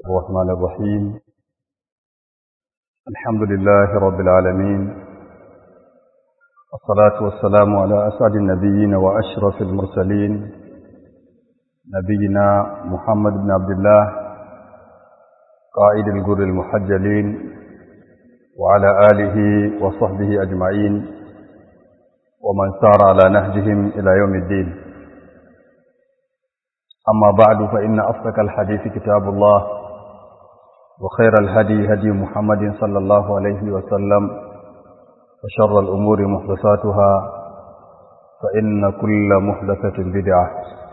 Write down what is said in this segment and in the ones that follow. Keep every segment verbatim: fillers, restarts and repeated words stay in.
الرحمن الرحيم الحمد لله رب العالمين الصلاة والسلام على أسعد النبيين وأشرف المرسلين نبينا محمد بن عبد الله قائد الغر المحجلين وعلى آله وصحبه أجمعين ومن سار على نهجهم إلى يوم الدين. أما بعد فإن أصدق الحديث كتاب الله وخير الهدي هدي محمد صلى الله عليه وسلم وشر الأمور محدثاتها فإن كل محدثة بدعة.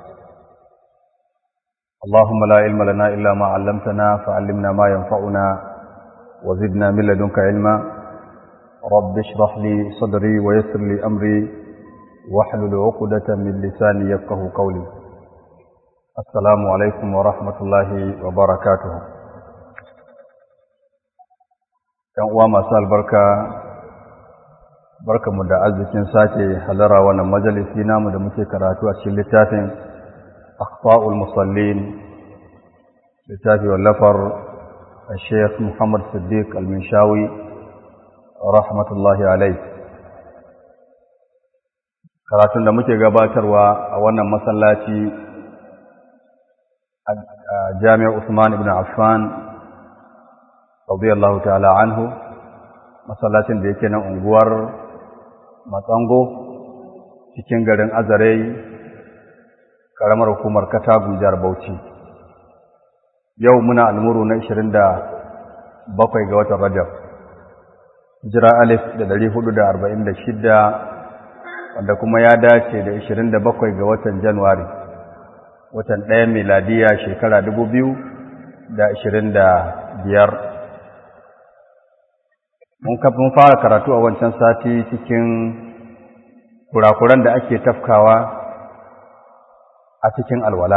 اللهم لا علم لنا إلا ما علمتنا فعلمنا ما ينفعنا وزدنا من لدنك علما. رب اشرح لي صدري ويسر لي أمري واحلل عقدة من لساني يفقهوا قولي. السلام عليكم ورحمة الله وبركاته. ‘Yan uwa masu albarka, barkamu da arzikin sake halara wannan majalisi namu da muke karatu a cikin littafin Akhfa'ul Musallin, littafi wallafar Sheikh Muhammad Siddiq Al-Minshawi rahmatullahi alayh. Karatun da muke gabatarwa a wannan masallaci a Jami'ar Usman ibn Affan radiyallahu ta'ala anhu, masallacin da yake nan unguwar Matsango cikin garin Azare, karamar hukumar Katagun jihar Bauchi. Yau muna almuru na ishirin da bakwai ga watan Rajab, hijira alif da dari hudu da arba'in da shida, wanda kuma ya dace da ishirin da bakwai ga watan Januwari, watan ɗaya miladiya shekara dubu biyu da ishirin da biyar. Mun kafin fara karatu a wancan sati cikin kurakuran da ake tafkawa a cikin alwala.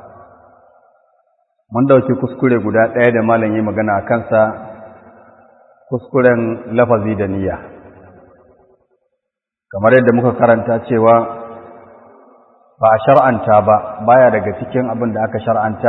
Mun dauki kuskure guda ɗaya da malam yi magana a kansa, kuskuren lafazi da niyya. Kamar yadda muka karanta cewa ba a shar'anta ba, baya daga cikin abin da aka shar'anta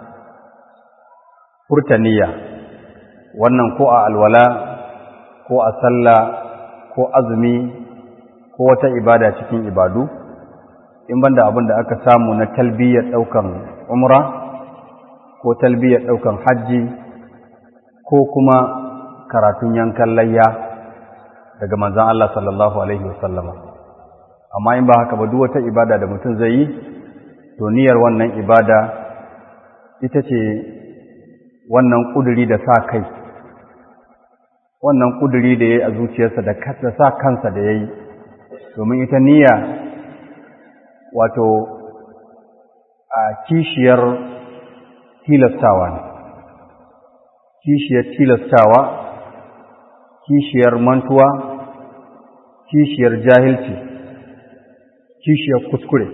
furta niyya, wannan ko a alwala ko a sallah ko azumi ko wata ibada cikin ibadu, in banda abin da aka samu na talbiyar ɗaukan umra ko talbiyar ɗaukan hajji ko kuma karatun yankan layya daga manzon Allah sallallahu alaihi wasallama. Amma in ba haka ba, duk wata ibada da mutum zai yi, to niyyar wannan ibada ita ce wannan ƙuduri da sa kai, wannan ƙuduri da ya yi a zuciyarsa da sa kansa da ya yi, domin ita niyya wato a kishiyar tilastawa ne, kishiyar tilastawa, kishiyar mantuwa, kishiyar jahilci, kishiyar kuskure.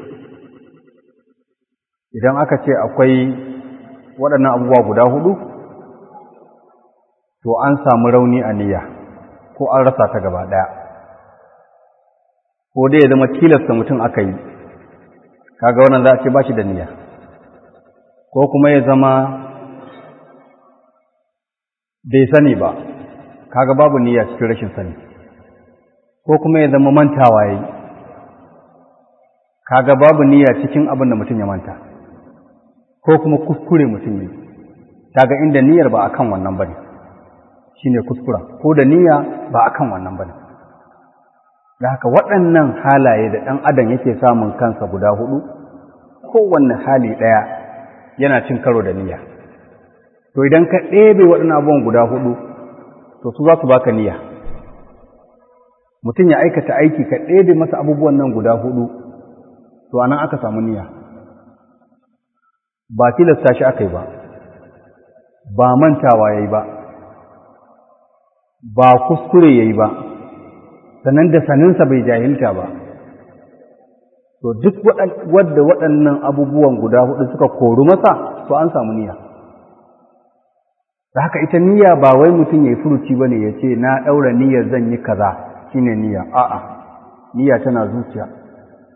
Idan aka ce akwai waɗannan abubuwa guda hudu, to an samu rauni a niyya ko an rasa ta gaba ɗaya, ko dai ya zama tilasta mutum aka yi, kaga wannan za a ce ba shi da niyya, ko kuma ya zama bai sani ba, kaga babu niyya cikin rashin sani, ko kuma ya zama mantawa ya yi, kaga babu niyya cikin abin da mutum ya manta, ko kuma kuskure mutum ya yi, kaga inda niyyar ba akan wannan bane, shine kuskura, ko da niyya ba akan wannan bane. Da haka waɗannan halaye da ɗan adam yake samun kansa guda hudu, kowanne hali ɗaya yana cin karo da niyya. To idan ka ɗebe waɗannan abubuwan guda hudu, to su za su baka niyya. Mutum ya aikata aiki ka ɗebe masa abubuwan nan guda hudu, to anan aka samu niyya. Ba tilasta shi aka yi ba, ba mantawa ya yi ba, ba kuskure ya yi ba, sannan da saninsa bai jahilta ba. To duk wadda waɗannan abubuwan guda hudu suka koru masa, to an samu niyya. Da haka ita niyya ba wai mutum ya yi furuci ba ne ya ce na ɗaura niyyar zan yi kaza shi ne niyya. A'a, niyya tana zuciya,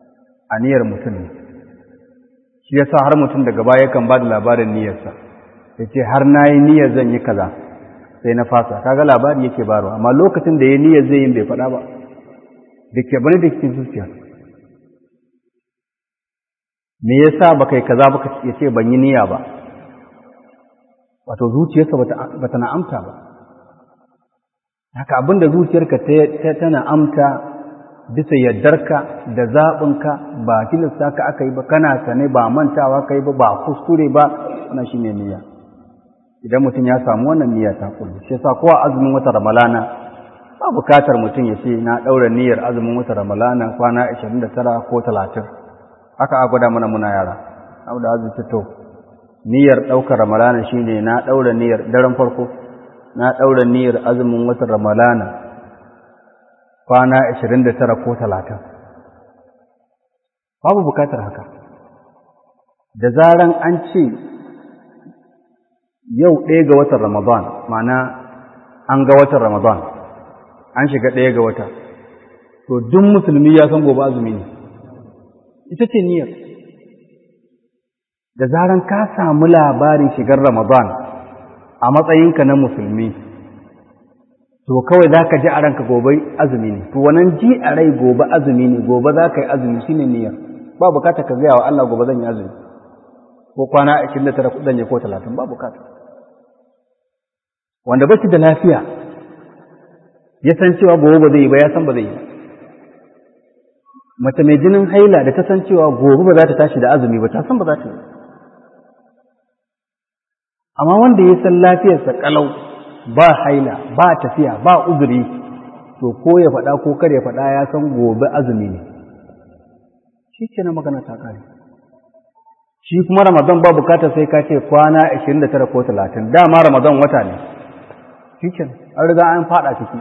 a niyyar mutum ne. Shi yasa har mutum daga baya kan ba da labarin niyyarsa. ya ce har na yi niyyar zan yi kaza sai na fasa, kaga labari yake baro, amma lokacin da ya niyyar zai yin bai faɗa ba, da ke bane da cikin zuciya. Me yasa ba kai kaza ba ya ce ban yi niyya ba, wato zuciyarsa ba ta na'amta ba. Haka abinda zuciyarka ta na'amta bisa yardarka da zaɓinka ba tilasta ka aka yi ba, kana sane ba mantawa ka yi ba, ba kuskure ba, wannan shi ne niyya. Idan mutum ya samu wannan niyya ta kullu, shi yasa kowa azumin wata ramalana ba bukatar mutum ya ce na ɗaura niyyar azumin wata ramalana kwana ashirin da tara ko talatin. Haka a gwada mana muna yara, abu da azumi to niyyar ɗaukar ramalana shine na ɗaura niyyar daren farko, na ɗaura niyyar azumin watan ramalana kwana ashirin da tara ko talatin. Babu bukatar haka. Da zaran an ce yau ɗaya ga watan Ramadan, ma'ana an ga watan Ramadan, an shiga ɗaya ga wata, to duk musulmi ya san gobe azumi ne. Ita ce niyyar. Da zaran ka samu labarin shigar Ramadan a matsayinka na musulmi, to kawai za ka ji a ranka gobe azumi ne, to wannan ji a rai gobe azumi ne, gobe za ka yi azumi shi ne niyyar. Ba bukata ka gaya wa Allah gobe zan yi azumi, ko kwana ashirin da tara zan yi ko talatin, ba bukata. Wanda ba shi da lafiya ya san cewa gobe ba zai yi ba, ya san ba zai yi ba. Mace mai jinin haila da ta san cewa gobe ba za ta tashi da azumi ba, ta san ba za ta yi. Amma wanda ya san lafiyarsa kalau, ba haila, ba tafiya, ba uzuri, to ko ya faɗa ko kar ya faɗa ya san gobe azumi ne. Shi ke na magana ta kare. Shi kuma Ramadan ba bukatar sai ka ce kwana ashirin da tara ko talatin, dama Ramadan wata ne. Shi ke an riga an faɗa ciki.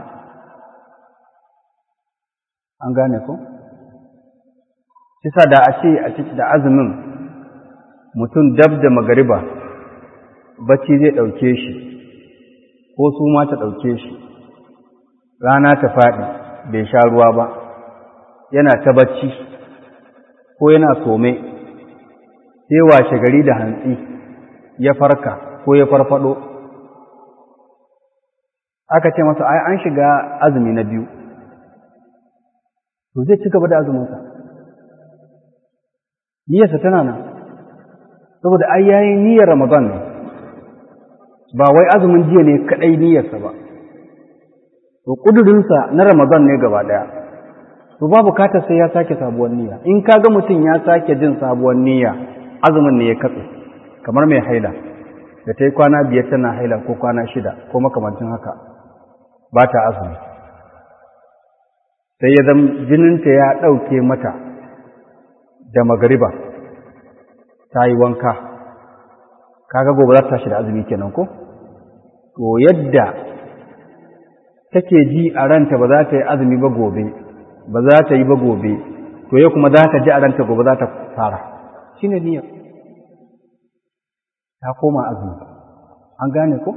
An gane ko? Kisa da a ce a ciki da azumin mutum dab da magariba bacci zai ɗauke shi ko su ma ta ɗauke shi, rana ta faɗi bai sha ruwa ba, yana ta bacci ko yana some, sai washe gari da hantsi ya farka ko ya farfado, aka ce masa ai an shiga azumi na biyu, to zai ci gaba da azuminsa. Niyyarsa tana nan, saboda ai yayi niyyar Ramadan ne, ba wai azumin jiya ne kadai niyyarsa ba, to kudurinsa na Ramadan ne gaba daya, to ba bukatar sai ya sake sabuwar niyya. In kaga mutum ya sake jin sabuwar niyya, azumin ne ya katse, kamar mai haila da ta yi kwana biyar tana haila ko kwana shida ko makamancin haka, ba ta azumi, sai ya zama jininta ya ɗauke mata da magariba, ta yi wanka, kaga gobe za ta tashi da azumi kenan ko? To yadda take ji a ranta ba za ta yi azumi ba gobe, ba za ta yi ba gobe, to ya kuma za ta ji a ranta gobe za ta fara, shi ne niyyar. Ta koma azumi, an gane ko?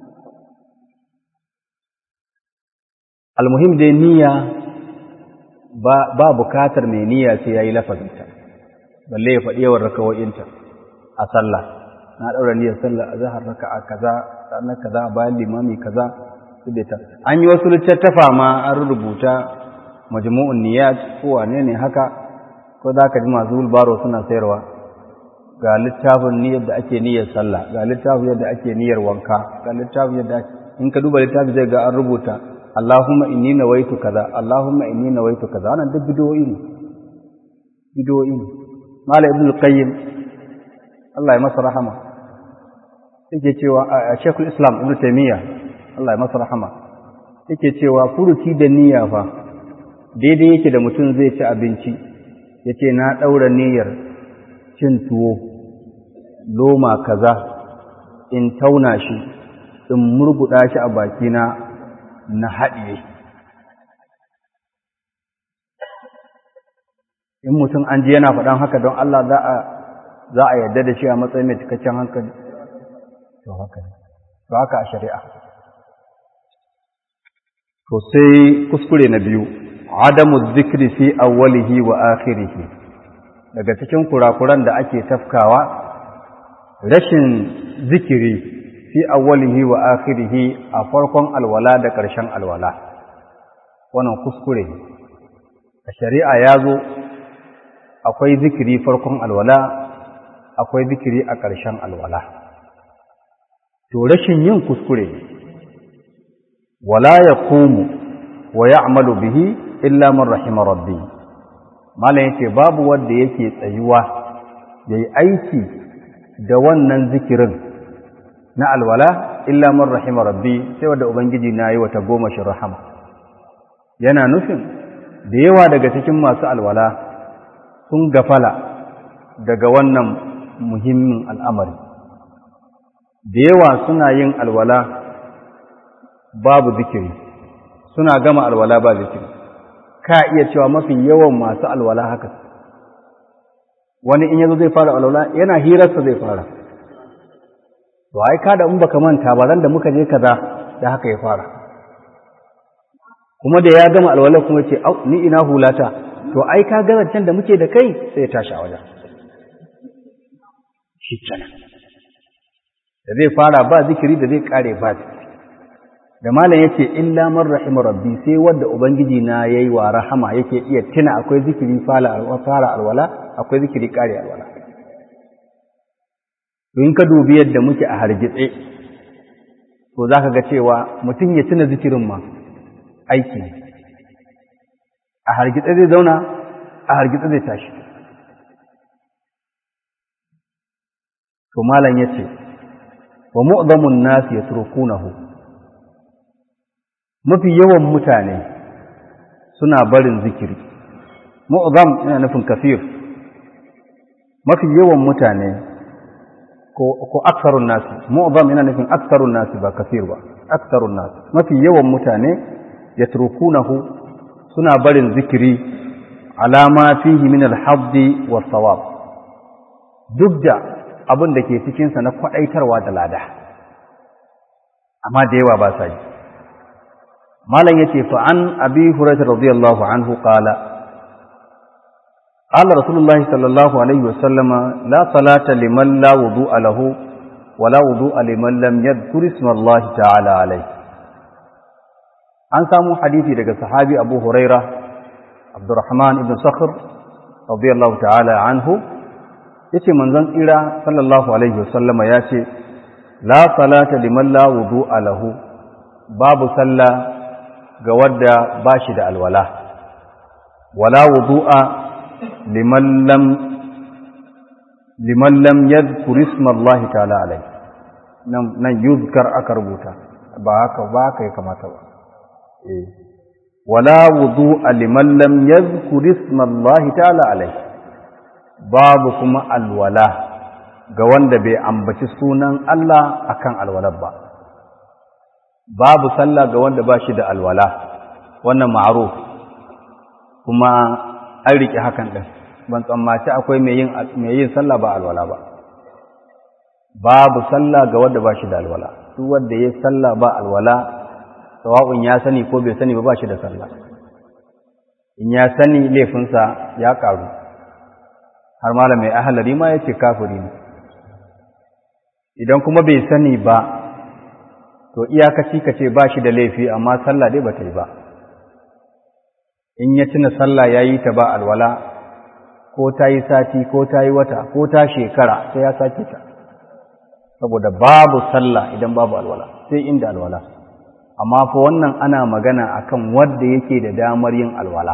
Almuhim dai niyya ba, ba bukatar mai niyya sai ya yi lafazinta, balle ya faɗi yawan rakawo'inta a sallah. Na ɗaura niyyar sallah a zahar raka'a kaza, ranar kaza, bayan limami kaza, su da ta. An yi wasu littattafa ma an rubuta majmu'un niyyat ko wane ne haka, ko za ka ji masu wulbaro suna sayarwa. Ga littafin niyyar da ake niyyar sallah, ga littafin yadda ake niyyar wanka, ga littafin yadda ake, in ka duba littafin zai ga an rubuta Allahumma inni nawaitu kaza, Allahumma inni nawaitu kaza, wannan duk bidiyoyi ne. Bidiyoyi ne. Malam Ibn al-Qayyim Allah ya masa rahama yake cewa a Sheikhul Islam Ibn Taymiyyah Allah ya masa rahama yake cewa furuci da niyya fa daidai yake da mutum zai ci abinci yace na daura niyyar cin tuwo loma kaza in tauna shi in murguda shi a bakina na haɗiye. In mutum an ji yana faɗan haka don Allah za a za a yarda da shi a matsayin mai cikakken hankali, to haka ne, to haka a shari'a. To sai kuskure na biyu, adamu zikri fi awwalihi wa akhirihi. Daga cikin kurakuran da ake tafkawa rashin zikiri fi awwalihi wa akhirihi a farkon alwala da ƙarshen alwala wannan kuskure a shari'a ya zo akwai zikiri farkon alwala akwai zikiri a ƙarshen alwala to rashin yin kuskure wala yaqumu wa ya'malu bihi illa man rahima rabbi malam yake babu wanda yake tsayuwa yayi aiki da wannan zikirin na alwala illa man rahima rabbi sai wanda ubangiji na yi wata goma shi rahama yana nufin da yawa daga cikin masu alwala sun gafala daga wannan muhimmin al'amari da yawa suna yin alwala babu zikiri suna gama alwala ba zikiri ka iya cewa mafi yawan masu alwala haka wani in yazo zai fara alwala yana hirarsa zai fara to ai kada in baka manta ba ran da muka je kaza da haka ya fara kuma da ya gama alwala kuma ce au ni ina hulata to ai ka ga zancen da muke da kai sai ya tashi a wajen shi kenan da zai fara ba zikiri da zai kare ba da malam yace illa man rahima rabbi sai wanda ubangiji na yayi wa rahama yake iya tuna akwai zikiri fara fara alwala akwai zikiri kare alwala to in ka dubi yadda muke a hargitse to zaka ga cewa mutum ya tuna zikirin ma aiki ne a hargitse zai zauna a hargitse zai tashi to malam yace wa mu'dhamun nas yatrukunahu mafi yawan mutane suna barin zikiri mu'dham yana nufin kafir mafi yawan mutane ko ko aksarun nas mu'dham yana nufin aksarun nas ba kafir ba aksarun nas mafi yawan mutane yatrukunahu suna barin zikiri alama fihi min al-hadd wa thawab duk da abin da ke cikin sa na kwadaitarwa da lada amma da yawa ba sa yi malam yace fa an abi hurairah radiyallahu anhu qala qala rasulullahi sallallahu alaihi wasallama la salata liman la wudu'a lahu wa la wudu'a liman lam yadhkur isma Allah ta'ala alaihi an samu hadisi daga sahabi abu hurairah abdurrahman ibn sakhr radiyallahu ta'ala anhu yace manzon tsira sallallahu alaihi wasallama yace la salata liman la wudu'a lahu babu sallah ga wadda bashi da alwala wala wudu'a liman lam liman lam yadhkur isma Allah ta'ala alaihi nan nan yuzkar aka rubuta ba haka ba kai kamata ba eh wala wudu'a liman lam yadhkur isma Allah ta'ala alaihi babu kuma alwala ga wanda bai ambaci sunan Allah akan alwalar ba babu sallah ga wanda ba shi da alwala wannan ma'ruf kuma an rike hakan din ban tsammaci akwai mai yin mai yin sallah ba alwala ba babu sallah ga wanda ba shi da alwala duk wanda yayin sallah ba alwala sawa'un ya sani ko bai sani ba ba shi da sallah in ya sani laifinsa ya karu har malamai ahlari ma yace kafiri ne idan kuma bai sani ba to iyakaci kace ba shi da laifi amma sallah dai bata yi ba in ya tuna sallah yayi ta ba alwala ko ta yi sati ko ta yi wata ko ta shekara sai ya sake ta saboda babu sallah idan babu alwala sai inda alwala amma fa wannan ana magana akan wanda yake da damar yin alwala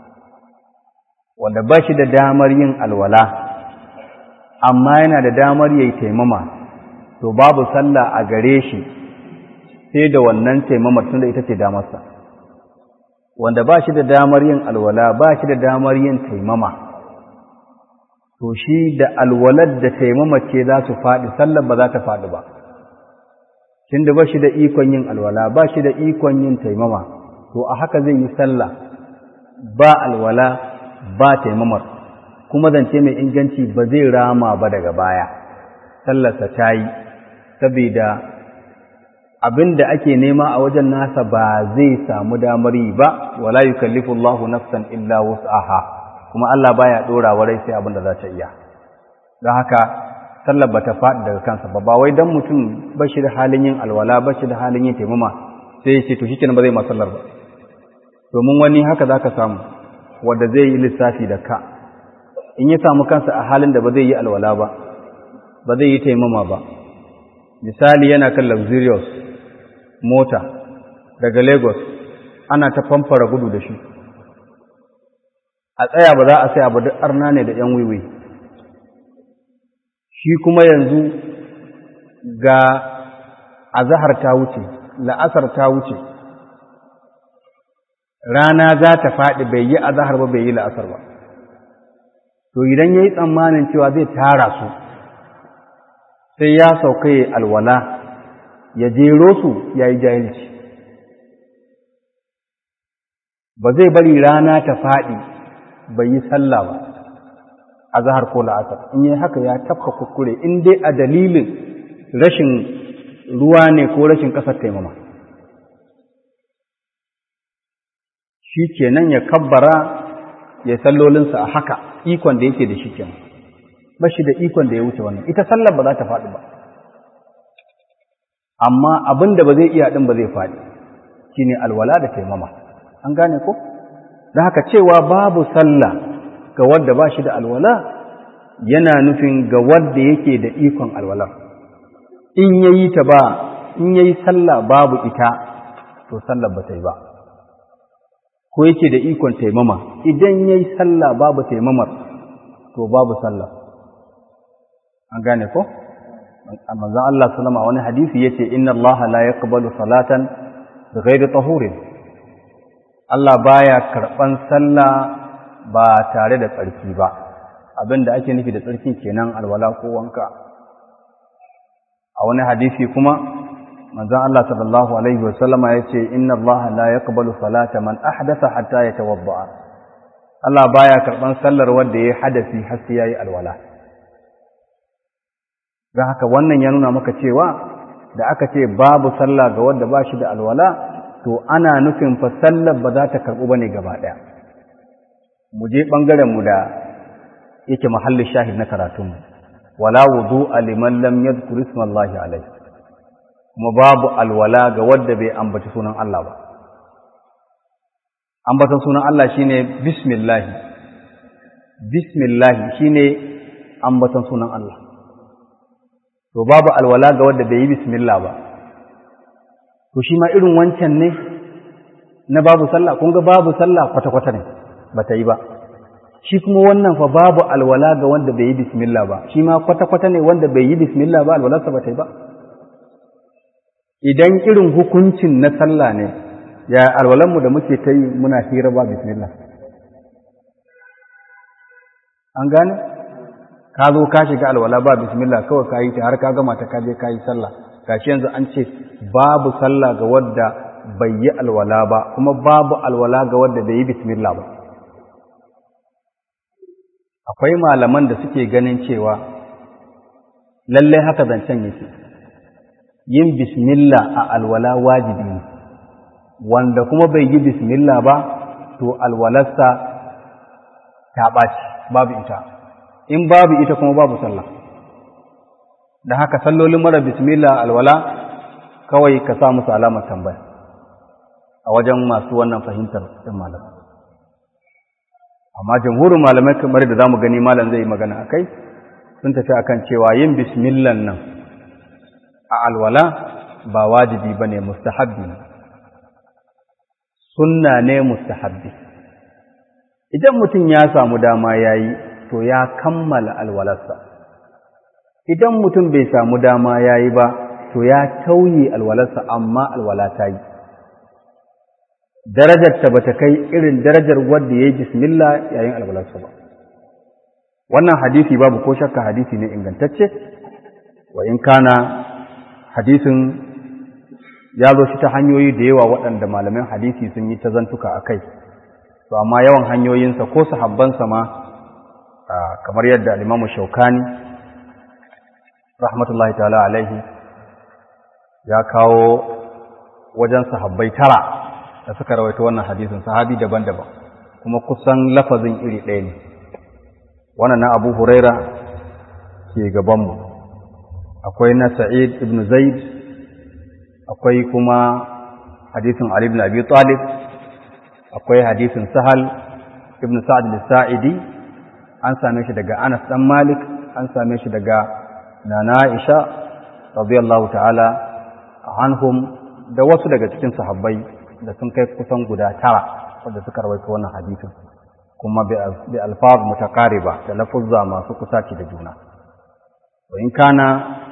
wanda ba shi da damar yin alwala amma yana da damar yayi taimama to babu sallah a gare shi sai da wannan taimamar tunda ita ce damarsa wanda ba shi da damar yin alwala ba shi da damar yin taimama to shi da alwalar da taimama ce za su faɗi sallar ba za ta faɗi ba tunda ba shi da ikon yin alwala ba shi da ikon yin taimama to a haka zai yi sallah ba alwala ba taimamar kuma zance mai inganci ba zai rama ba daga baya sallarsa ta yi saboda abin da ake nema a wajen nasa ba zai samu damar yi ba wala yukallifu Allahu nafsan illa wus'aha kuma Allah baya dora wa rai sai abin da za ta iya don haka sallar ba ta faɗi daga kansa ba ba wai dan mutum ba shi da halin yin alwala ba shi da halin yin taimama sai ya ce to shikenan ba zai ma sallar ba domin wani haka zaka samu wanda zai yi lissafi da ka in ya samu kansa a halin da ba zai yi alwala ba ba zai yi taimama ba misali yana kan luxurious mota daga Lagos ana ta famfara gudu da shi a tsaya ba za a sai abu duk arna ne da yan wiwi shi kuma yanzu ga azahar ta wuce la'asar ta wuce rana za ta faɗi bai yi azahar ba bai yi la'asar ba to idan ya yi tsammanin cewa zai tara su sai ya sauka ya alwala ya jero su ya yi jahilci ba zai bari rana ta faɗi bai yi sallah ba a zahar ko la'asar in yi haka ya tafka kuskure in dai a dalilin rashin ruwa ne ko rashin ƙasar taimama shi kenan ya kabbara ya sallolinsa a haka ikon da yake da shi kenan ba shi da ikon da ya wuce wannan ita sallar ba za ta faɗi ba amma abin da ba zai iya ɗin ba zai faɗi shine alwala da taimama an gane ko da haka cewa babu sallah ga wadda ba shi da alwala yana nufin ga wadda yake da ikon alwala in yayi ta ba in yayi sallah babu ita to sallar ba ta yi ba ko yake da ikon taimama idan yayi sallah babu taimamar to babu sallah an gane ko manzon Allah sallama wani hadisi yace inna Allah la yaqbalu salatan bighairi tahurin Allah baya karban sallah ba tare da tsarki ba abinda ake nufi da tsarkin kenan alwala ko wanka a wani hadisi kuma manzon Allah sallallahu alaihi wasallama yace inna Allah la yaqbalu salata man ahdatha hatta yatawadda Allah baya karban sallar wanda yayi hadasi har sai yayi alwala dan haka wannan ya nuna maka cewa da aka ce babu sallah ga wanda ba shi da alwala to ana nufin fa sallar ba za ta karbu bane gaba daya mu je bangaren mu da yake mahallin shahid na karatun mu wala wudu'a liman lam yadhkur ismallahi alayhi kuma babu alwala ga wanda bai ambaci sunan Allah ba ambatan sunan Allah shine bismillah bismillah shine ambatan sunan Allah to babu alwala ga wanda bai yi bismillah ba to shi ma irin wancan ne na babu sallah kun ga babu sallah kwata-kwata ne bata yi ba shi kuma wannan fa babu alwala ga wanda bai yi bismillah ba shi ma kwata-kwata ne wanda bai yi bismillah ba alwalarsa bata yi ba idan irin hukuncin na sallah ne ya alwalanmu da muke ta yi muna hira ba bismillah an gane ka zo ka shiga alwala ba bismillah kawai ka yi ta har ka gama ta kaje ka yi sallah gashi yanzu an ce babu sallah ga wanda bai yi alwala ba kuma babu alwala ga wanda bai yi bismillah ba akwai malaman da suke ganin cewa lallai haka zancen yake yin bismillah a alwala wajibi ne wanda kuma bai yi bismillah ba to alwalarsa ta ɓaci babu ita in babu ita kuma babu sallah da haka sallolin mara bismillah alwala kawai ka sa musu alamar tambaya a wajen masu wannan fahimtar din malamai amma jamhurin malamai kamar da zamu gani malam zai magana akai sun tafi akan cewa yin bismillah nan a alwala ba wajibi bane mustahabbi ne sunna ne mustahabbi idan mutum ya samu dama yayi to ya kammala alwalarsa idan mutum bai samu dama yayi ba to ya tauye alwalarsa amma alwala ta yi darajar ta bata kai irin darajar wanda yayi bismillah yayin alwalarsa ba wannan hadisi babu ko shakka hadisi ne ingantacce wa in kana hadisin ya zo shi ta hanyoyi da yawa waɗanda malaman hadisi sun yi ta zantuka a kai to amma yawan hanyoyinsa ko sahabbansa ma kamar yadda al-Imam Shawkani rahmatullahi ta'ala alaihi ya kawo wajen sahabbai tara da suka rawaito wannan hadisin sahabi daban-daban kuma kusan lafazin iri ɗaya ne wannan na Abu Huraira ke gabanmu akwai na Sa'id ibn Zaid, akwai kuma hadisin Ali ibn Abi Talib, akwai hadisin Sahal ibn Sa'd al-Sa'idi, an same shi daga Anas dan Malik, an same shi daga Nana Aisha radiyallahu ta'ala anhum da wasu daga cikin sahabbai da sun kai kusan guda tara wanda suka rawaito wannan hadisin, kuma bi alfaz mutaqariba da lafuzza masu kusaci da juna. wa in kana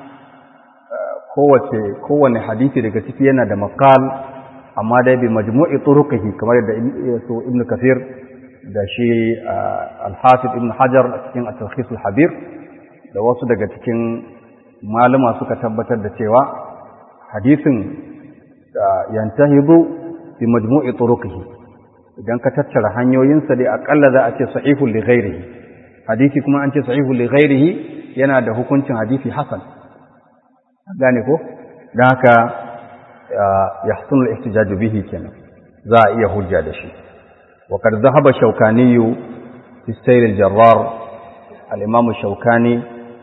kowace kowane hadisi daga ciki yana da maqal, amma dai bi majmu'i turuqihi kamar yadda so Ibn Kathir da shi al-Hafiz Ibn Hajar a cikin at-Talkhis al-Habir da wasu daga cikin malama suka tabbatar da cewa hadisin yantahibu bi majmu'i turuqihi, idan ka tattara hanyoyinsa dai akalla za a ce sahihul li ghairihi. Hadisi kuma an ce sahihul li ghairihi yana da hukuncin hadisi hasan, gane ko? Dan haka yahsunu al-ihtijaj bihi kenan, za a iya hujja da shi. wa qad dhahaba Shawkani fi sayr al-Jarrar, al-Imam Shawkani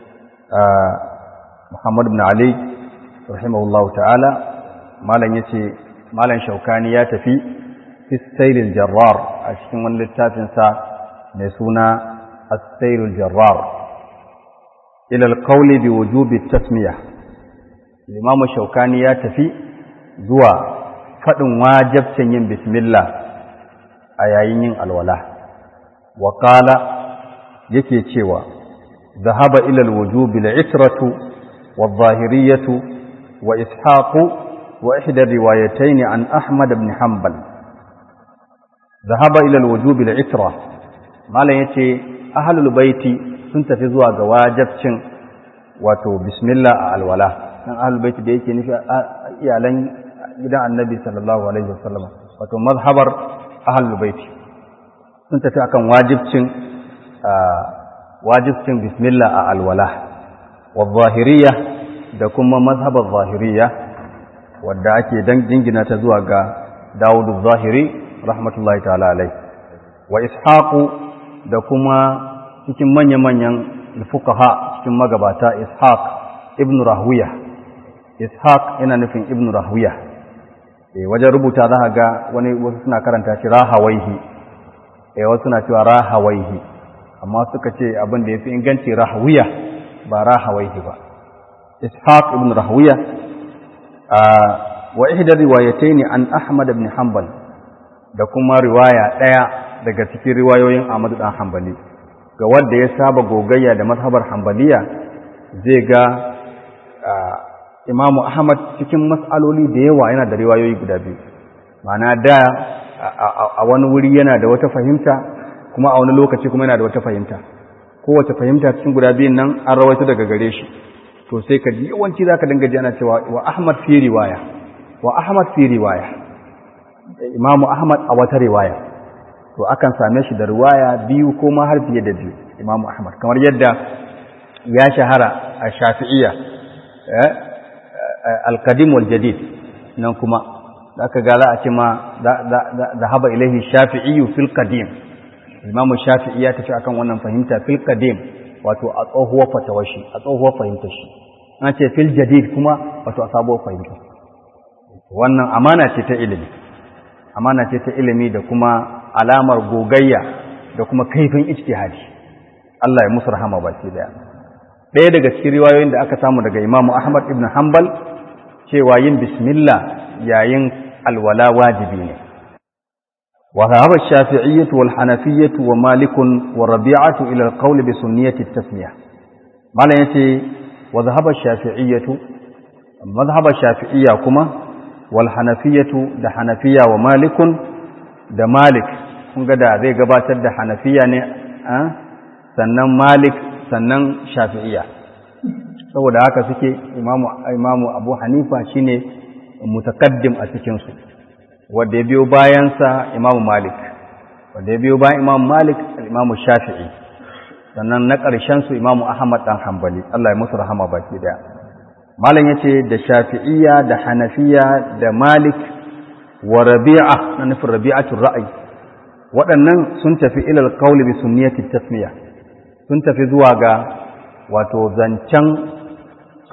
Muhammad ibn Ali rahimahullahu ta'ala, malan yace malan Shawkani ya tafi fi sayr al-Jarrar a cikin wani littafin sa mai suna as-sayr al-Jarrar ila al-qawl bi wujub at-tasmiyah. Imam Shawkani ya tafi zuwa fadin wajibcin yin bismillah a yayin yin alwala. Wa qala yake cewa dhahaba ila al-wujub al-itratu wal-zahiriyyah wa ishaq wa ihda riwayatayn an Ahmad ibn Hanbal. Dhahaba ila al-wujub al-itra, malan yace ahlul baiti sun tafi zuwa ga wajibcin wato bismillah a alwala. nan ahlul baiti da yake nufi iyalan gidan Annabi sallallahu alaihi wasallam, wato mazhabar ahlul baiti sun tafi akan wajibcin wajibcin bismillah a alwala. wa zahiriyya da kuma mazhabar zahiriyya wadda ake dan jingina ta zuwa ga Dawud az-Zahiri rahmatullahi ta'ala alaihi. wa ishaqu da kuma cikin manya-manyan fuqaha cikin magabata Ishaq ibn Rahwiya. Ishaq yana nufin ibn Rahwiya. Eh wajen rubuta za ga wani wasu suna karanta shi Rahawaihi, eh wasu suna cewa Rahawaihi, amma suka ce abin da yafi inganci Rahwiya ba Rahawaihi ba. Ishaq ibn Rahwiya wa ihda riwayatayn an Ahmad ibn Hanbal, da kuma riwaya daya daga cikin riwayoyin Ahmad ibn Hanbali. Ga wanda ya saba gogayya da mazhabar Hanbaliya zai ga Imamu Ahmad cikin mas'aloli da yawa yana da riwayoyi guda biyu. Ma'ana da a wani wuri yana da wata fahimta, kuma a wani lokaci kuma yana da wata fahimta. Kowace fahimta cikin guda biyun nan an rawaito daga gare shi. To sai ka ji yawanci zaka dinga ji ana cewa wa Ahmad fi riwaya, wa Ahmad fi riwaya. Imamu Ahmad a wata riwaya. To akan same shi da riwaya biyu ko ma har fiye da biyu, Imamu Ahmad, kamar yadda ya shahara a Shafi'iyya, eh al-qadim wal jadid, nan kuma zaka ga za a ce ma da haba ilaihi Shafi'i fil qadim. Imamu Shafi'i ya tafi akan wannan fahimta fil qadim, wato a tsohuwar fatawar shi, a tsohuwar fahimtar shi. An ce fil jadid kuma wato a sabuwar fahimta. Wannan amana ce ta ilimi, amana ce ta ilimi da kuma alamar gogayya da kuma kaifin ijtihadi. Allah ya musu rahama baki daya. Ɗaya daga cikin riwayoyin da aka samu daga Imam Ahmad ibn Hanbal cewa yin bismillah yayin alwala wajibi ne. Wa dhahaba ash-Shafi'iyyah wal Hanafiyyah wa Malik wa Rabi'ah ila al-qawl bi sunniyati at-tasmiyah. Malan yace wa dhahaba ash-Shafi'iyyah, madhhab ash-Shafi'iyya kuma wal Hanafiyyah da Hanafiyya wa Malik da Malik, kun ga da zai gabatar da Hanafiya ne sannan Malik sannan Shafi'iyya, saboda haka suke imamu imamu Abu Hanifa shine mutakaddim a cikin su, wanda ya biyo bayan sa Imamu Malik, wanda ya biyo bayan Imamu Malik al-Imamu Shafi'i, sannan na ƙarshen su Imamu Ahmad dan Hanbali, Allah ya musu rahama baki daya. Malam yace da Shafi'iyya da Hanafiya da Malik wa Rabi'a, na nufin Rabi'atul Ra'ayi, waɗannan sun tafi ilal qawli bi sunniyati tasmiya, sun tafi zuwa ga wato zancen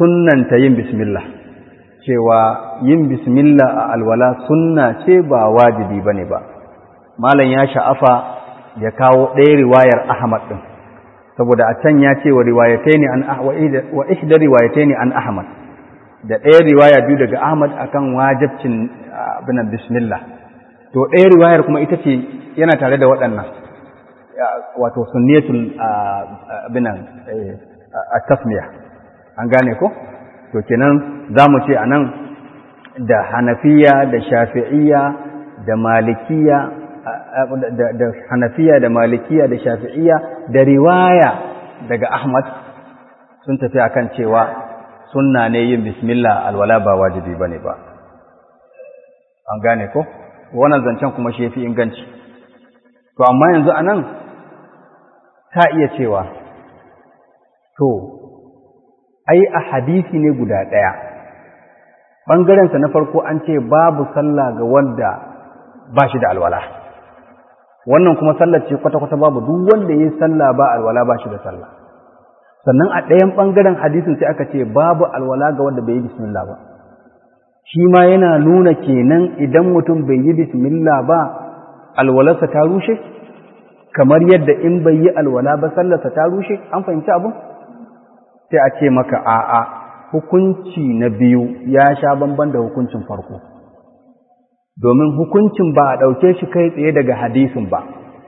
sunnanta yin bismillah, cewa yin bismillah a alwala sunna ce ba wajibi bane ba. Malam ya sha'afa ya kawo ɗaya riwayar Ahmad din, saboda a can ya ce wa riwayataini an wa ihda riwayataini an Ahmad, da ɗaya riwaya biyu daga Ahmad akan wajibcin binan bismillah. To ɗaya riwayar kuma ita ce yana tare da waɗannan, wato sunniyatul binan at-tasmiyah, an gane ko? To kenan zamu ce anan da Hanafiya da Shafi'iyya da Malikiyya da da Hanafiya da Malikiyya da Shafi'iyya da riwaya daga Ahmad sun tafi akan cewa sunna ne yin bismillah alwala ba wajibi bane ba. An gane ko? Wannan zancen kuma shi yafi inganci. To amma yanzu anan ta iya cewa to ai a hadisi ne guda ɗaya, ɓangarensa na farko an ce babu sallah ga wanda ba shi da alwala, wannan kuma sallar ce kwata-kwata babu, duk wanda ya yi sallah ba alwala ba shi da sallah. Sannan a ɗayan ɓangaren hadisin sai aka ce babu alwala ga wanda bai yi bismillah ba, shi ma yana nuna kenan idan mutum bai yi bismillah ba alwalarsa ta rushe, kamar yadda in bai yi alwala ba sallarsa ta rushe. An fahimci abu? Sai a ce maka a'a, hukunci na biyu ya sha bamban da hukuncin farko, domin hukuncin ba a ɗauke shi kai tsaye daga hadisin ba.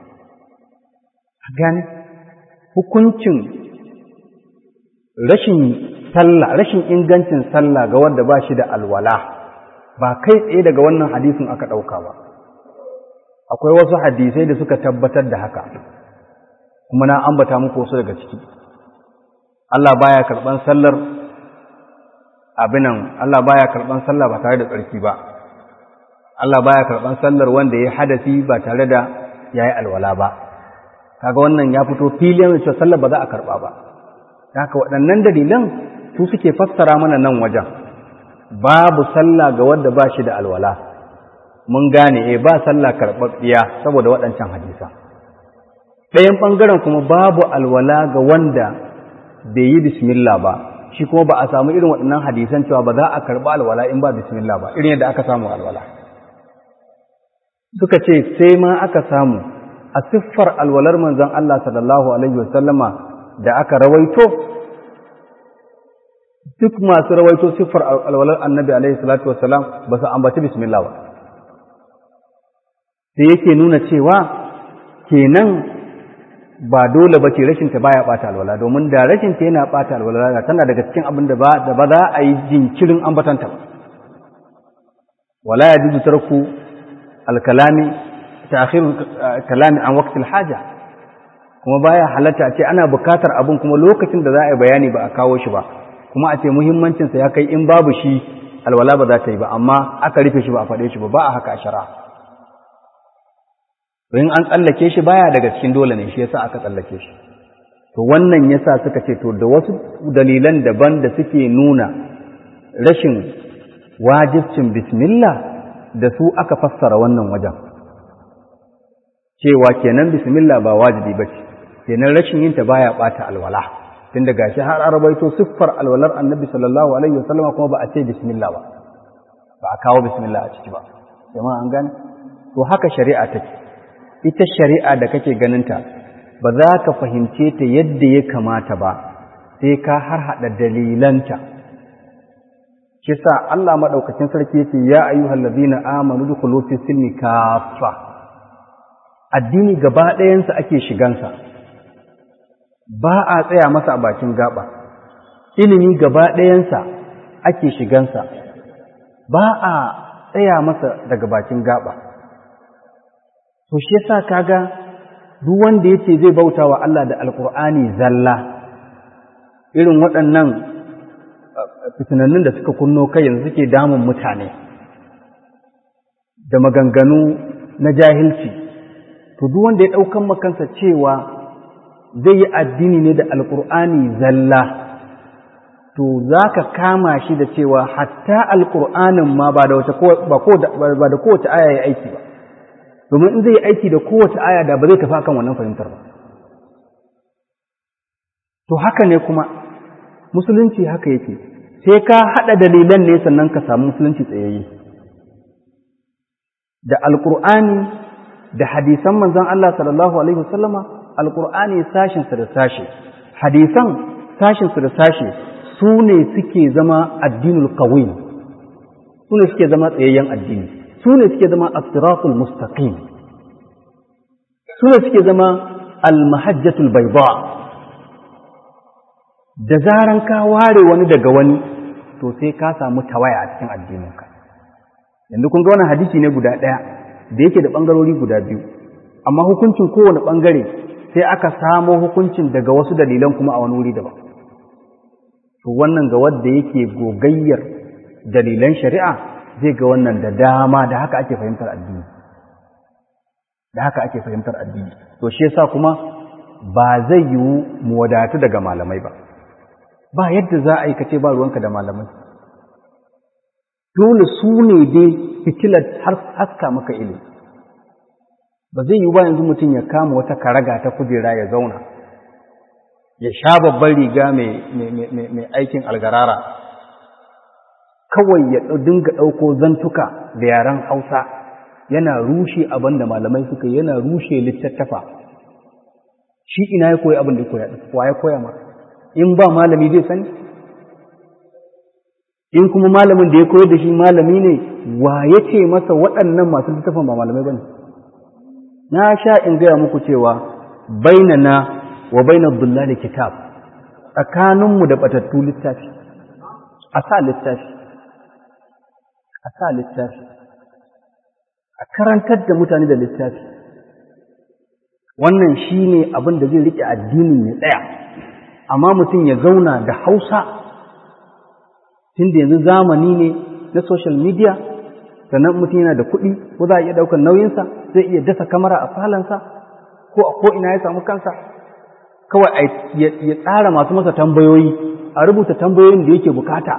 Gane? Hukuncin rashin sallah, rashin ingancin sallah ga wanda ba shi da alwala ba kai tsaye daga wannan hadisin aka ɗauka ba. Akwai wasu hadisai da suka tabbatar da haka, kuma na ambata muku wasu daga ciki. Allah baya karban sallar abinan Allah baya karban sallah ba tare da tsarki ba. Allah baya karban sallar wanda ya hadasi ba tare da yayi alwala ba. Kaga wannan ya fito filin cewa sallar ba za a karba ba. Haka waɗannan dalilan su suke fassara mana nan wajen. Babu sallah ga wanda ba shi da alwala. Mun gane eh ba sallah karɓaɓɓiya saboda waɗancan hadisa. Ɗayan ɓangaren kuma babu alwala ga wanda bai yi bismillah ba, shi kuma ba a samu irin waɗannan hadisan cewa ba za a karɓi alwala in ba bismillah ba, irin yadda aka samu alwala. Suka ce sai ma aka samu a siffar alwalar manzon Allah sallallahu alaihi wasallama da aka rawaito, duk masu rawaito siffar alwalar annabi alaihi salatu wasallam ba su ambaci bismillah ba. Sai yake nuna cewa kenan ba dole ba ce rashinta baya ɓata alwala, domin da rashinta yana ɓata alwala tana daga cikin abin da ba za a yi jinkirin ambatanta ba. Wala ya juzu tarku alkalami ta'khirul kalami an waqtil haja, kuma baya halatta a ce ana bukatar abin kuma lokacin da za a yi bayani ba a kawo shi ba, kuma a ce muhimmancin sa ya kai in babu shi alwala ba za ta yi ba, amma aka rufe shi ba a faɗe shi ba, ba a haka a shari'a. in an tsallake shi baya daga cikin dole ne, shi yasa aka tsallake shi. To wannan yasa suka ce to da wasu dalilan daban da suke nuna rashin wajibcin bismillah da su aka fassara wannan wajen, cewa kenan bismillah ba wajibi bace, kenan rashin yin ta baya bata alwala, tunda gashi har arabaito siffar alwalar annabi sallallahu alaihi wasallam kuma ba a ce bismillah ba, ba a kawo bismillah a ciki ba. Jama'a an gane? To haka shari'a take. Ita shari'a da kake ganinta ba za ka fahimce ta yadda ya kamata ba sai ka har hada dalilanta. Kisa Allah madaukakin sarki yace ya ayyuhal ladina amanu dukhulu fi silmi kaffa. Addini gaba ɗayansa ake shigansa, ba a tsaya masa a bakin gaba. Ilimi gaba ɗayansa ake shigansa, ba a tsaya masa daga bakin gaba. To shi yasa kaga duk wanda yace zai bauta wa Allah da Alƙur'ani zalla, irin waɗannan fitinannun da suka kunno kai yanzu suke damun mutane da maganganu na jahilci, to duk wanda ya ɗaukan makansa cewa zai yi addini ne da Alƙur'ani zalla, to za ka kama shi da cewa hatta Alƙur'anin ma ba da kowace aya ya aiki ba. Domin in zai aiki da kowace aya da ba zai tafi kan wannan fahimtar ba. To haka ne kuma musulunci haka yake, sai ka haɗa dalilan ne sannan ka samu musulunci tsayayye. Da alƙur'ani da hadisan manzon Allah sallallahu alaihi wasallama, alƙur'ani sashinsa da sashe, hadisan sashinsa da sashe su ne suke zama addinul qawim, su ne suke zama tsayayyen addini, su ne suke zama as-siratul mustaqim, su ne suke zama al-mahajjatul bayda. Da zaran ka ware wani daga wani to sai ka samu tawaya a cikin addininka. Yanzu kun ga wannan hadisi ne guda ɗaya da yake da ɓangarori guda biyu, amma hukuncin kowane ɓangare sai aka samo hukuncin daga wasu dalilan kuma a wani wuri daban. To wannan ga wanda yake gogayyar dalilan shari'a zai ga wannan da dama, da haka ake fahimtar addini, da haka ake fahimtar addini. To shi yasa kuma ba zai yiwu mu wadatu daga malamai ba, ba yadda za a yi kace ba ruwanka da malamai. Dole su ne dai fitilar har haska maka ilimi. Ba zai yiwu ba yanzu mutum ya kama wata karaga ta kujera ya zauna, ya sha babban riga mai aikin algarara, kawai ya dinga ɗauko zantuka da yaren Hausa yana rushe abin da malamai suka yana rushe littattafa. Shi ina ya koyi abin da ya koya, wa ya koya ma? In ba malami zai sani? In kuma malamin da ya koyar da shi malami ne, wa ya ce masa waɗannan masu littafin ba malamai ba ne? Na sha in gaya muku cewa bainana wa bainar dullali kitab, tsakaninmu da batattu littafi, a sa littafi, a sa littafi, a karantar da mutane da littafi. Wannan shi ne abin da zai riƙe addinin ya tsaya, amma mutum ya zauna da Hausa, tun da yanzu zamani ne na social media, sannan mutum yana da kuɗi ko za a iya ɗaukar nauyinsa, zai iya dasa kamara a falansa ko a ko'ina ya samu kansa, kawai ya tsara masu masa tambayoyi, a rubuta tambayoyin da yake bukata,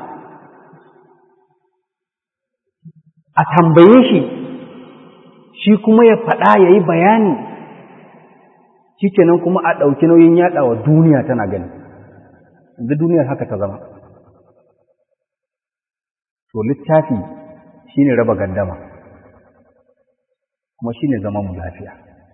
a tambaye shi, shi kuma ya faɗa ya yi bayani, shi kenan kuma a ɗauki nauyin yaɗawa duniya tana gani. Yanzu duniyar haka ta zama. To littafi shi ne raba gandama, kuma shi ne zaman mu lafiya.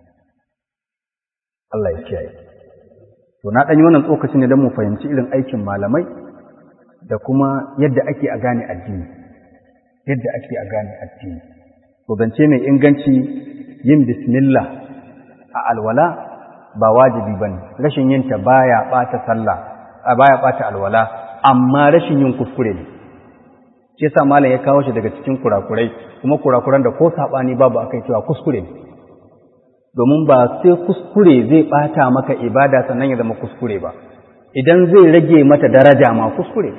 Allah ya kiyaye. To na ɗanyi wannan tsokaci ne don mu fahimci irin aikin malamai da kuma yadda ake a gane addini, yadda ake a gane addini. To zance mai inganci yin bismillah a alwala ba wajibi bane, rashin yin ta baya ɓata sallah, baya ɓata alwala, amma rashin yin kuskure ne. Shi yasa malam ya kawo shi daga cikin kurakurai, kuma kurakuran da ko sabani babu akai cewa kuskure ne. Domin ba sai kuskure zai bata maka ibada sannan ya zama kuskure ba, idan zai rage mata daraja ma kuskure.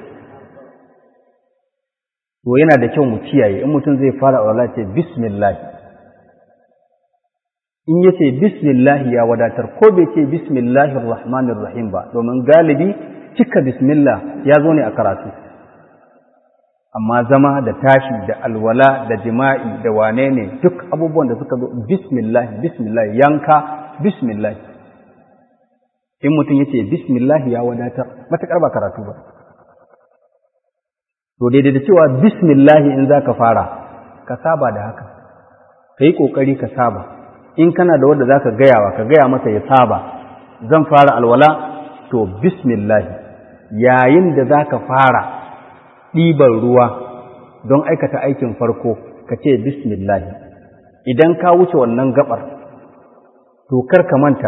To yana da kyau mu kiyaye, in mutum zai fara alwala ce bismillah, in yace bismillah ya wadatar, ko bai ce bismillahir rahmanir rahim ba, domin galibi cika bismillah ya zo ne a karatu. Amma zama da tashi da alwala da jima'i da wane ne duk abubuwan da suka zo bismillah bismillah, yanka bismillah, in mutum yace bismillah ya wadatar, matakar ba karatu ba. To daidai da cewa bismillah in zaka fara, ka saba da haka, kai kokari ka saba. In kana da wanda zaka gaya wa, ka gaya masa ya saba. Zan fara alwala, to bismillah. Yayin da zaka fara ɗiban ruwa don aikata aikin farko, ka ce bismillah. Idan ka wuce wannan gabar, to kar ka manta,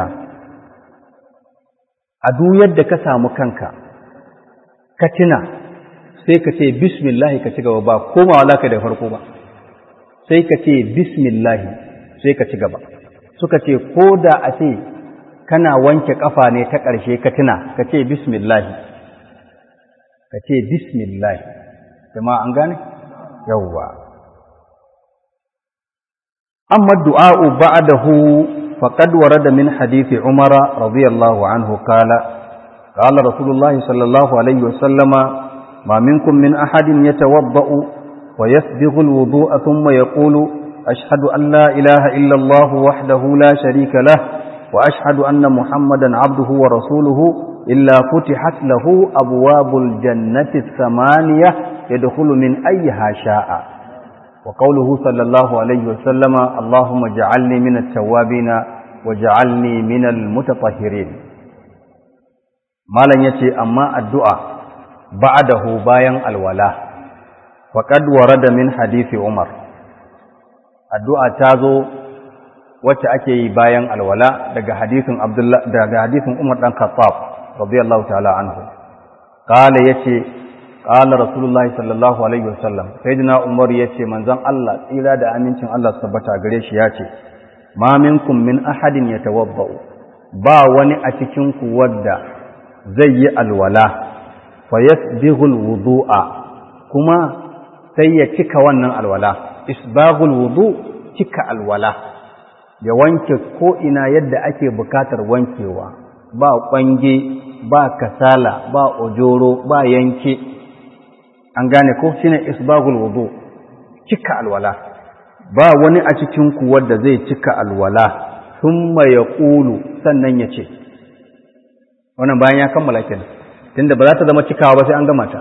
a duk yadda ka samu kanka, ka tuna, sai ka ce bismillah ka ci gaba, ba komawa za ka da farko ba, sai ka ce bismillah sai ka ci gaba. Suka ce ko da a ce kana wanke kafa ne ta ƙarshe ka tuna, ka ce bismillah, ka ce bismillah. Jama'a an gane? Yawwa. Amma du'a'u ba'dahu faqad warada min hadithi Umar radiyallahu anhu qala qala Rasulullah sallallahu alaihi wasallam ma minkum min ahadin yatawadda'u wa yasbighu al-wudu'a thumma yaqulu ashhadu an la ilaha illa Allah wahdahu la sharika lah wa ashhadu anna Muhammadan 'abduhu wa rasuluhu إلا فتحت له أبواب الجنة الثمانية يدخل من أيها شاء وقوله صلى الله عليه وسلم اللهم اجعلني من التوابين واجعلني من المتطهرين ما لن يتي أما الدعاء بعده باين الولاء فقد ورد من حديث عمر الدعاء تازو wacce ake yi bayan alwala daga hadisin Abdullah daga hadisin Umar dan Khattab radiyallahu ta'ala anhu qala yace qala rasulullahi sallallahu alaihi wasallam sayyidina Umar yace manzon Allah tsira da amincin Allah tabbata gare shi yace ma minkum min ahadin yatawaddau ba wani a cikin ku wanda zai yi alwala fayasbihul wudu'a kuma sai ya cika wannan alwala isbaghul wudu cika alwala ya wanke ko ina yadda ake bukatar wankewa ba kwange ba kasala ba ojoro ba yanke an gane ko shine isbaghul wudu cika alwala ba wani a cikin ku wanda zai cika alwala thumma yaqulu sannan yace wannan bayan ya kammala kenan tunda ba za ta zama cikawa ba sai an gama ta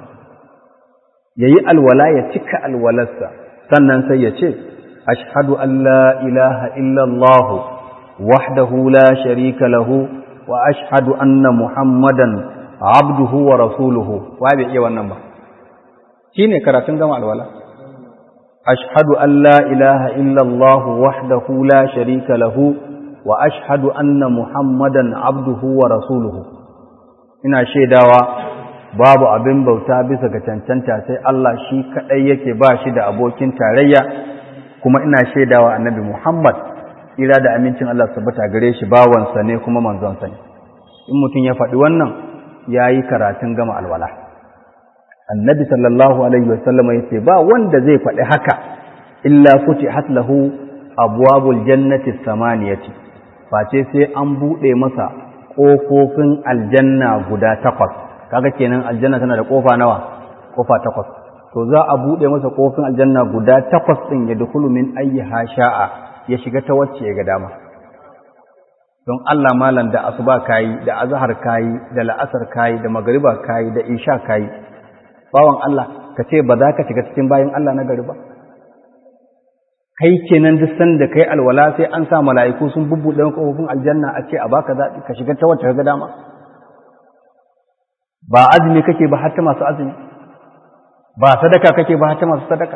yayi alwala ya cika alwalarsa sannan sai yace أشهد أن لا إله إلا الله وحده لا شريك له وأشهد أن محمدا عبده ورسوله وهذا إيه والنمبر شيني كراتن جمع الولا أشهد أن لا إله إلا الله وحده لا شريك له وأشهد أن محمدا عبده ورسوله ina shaidawa babu abin bauta bisa ga cancanta sai Allah shi kadai yake ba shi da abokin tarayya kuma ina shaidawa annabi Muhammad ira da amincin Allah tabbata gare shi bawansa ne kuma manzonsa ne in mutum ya faɗi wannan yayi karatun gama alwala annabi sallallahu alaihi wasallam yace ba wanda zai faɗi haka illa futihat lahu abwabul jannati samaniyati face sai an bude masa kofofin aljanna guda takwas kaga kenan aljanna tana da kofa nawa kofa takwas to za a bude masa kofin aljanna guda takwas din ya dukulu min ayyiha sha'a ya shiga ta wacce ya ga dama don Allah malam da asuba kai da azhar kai da la'asar kai da magriba kai da isha kai bawan Allah kace ba za ka shiga cikin bayin Allah na gari ba kai kenan duk sanda kai alwala sai an sa mala'iku sun bubbude kofin aljanna a ce a baka zabi ka shiga ta wacce ka ga dama ba azumi kake ba har ta masu azumi ba sadaka kake ba ta masu sadaka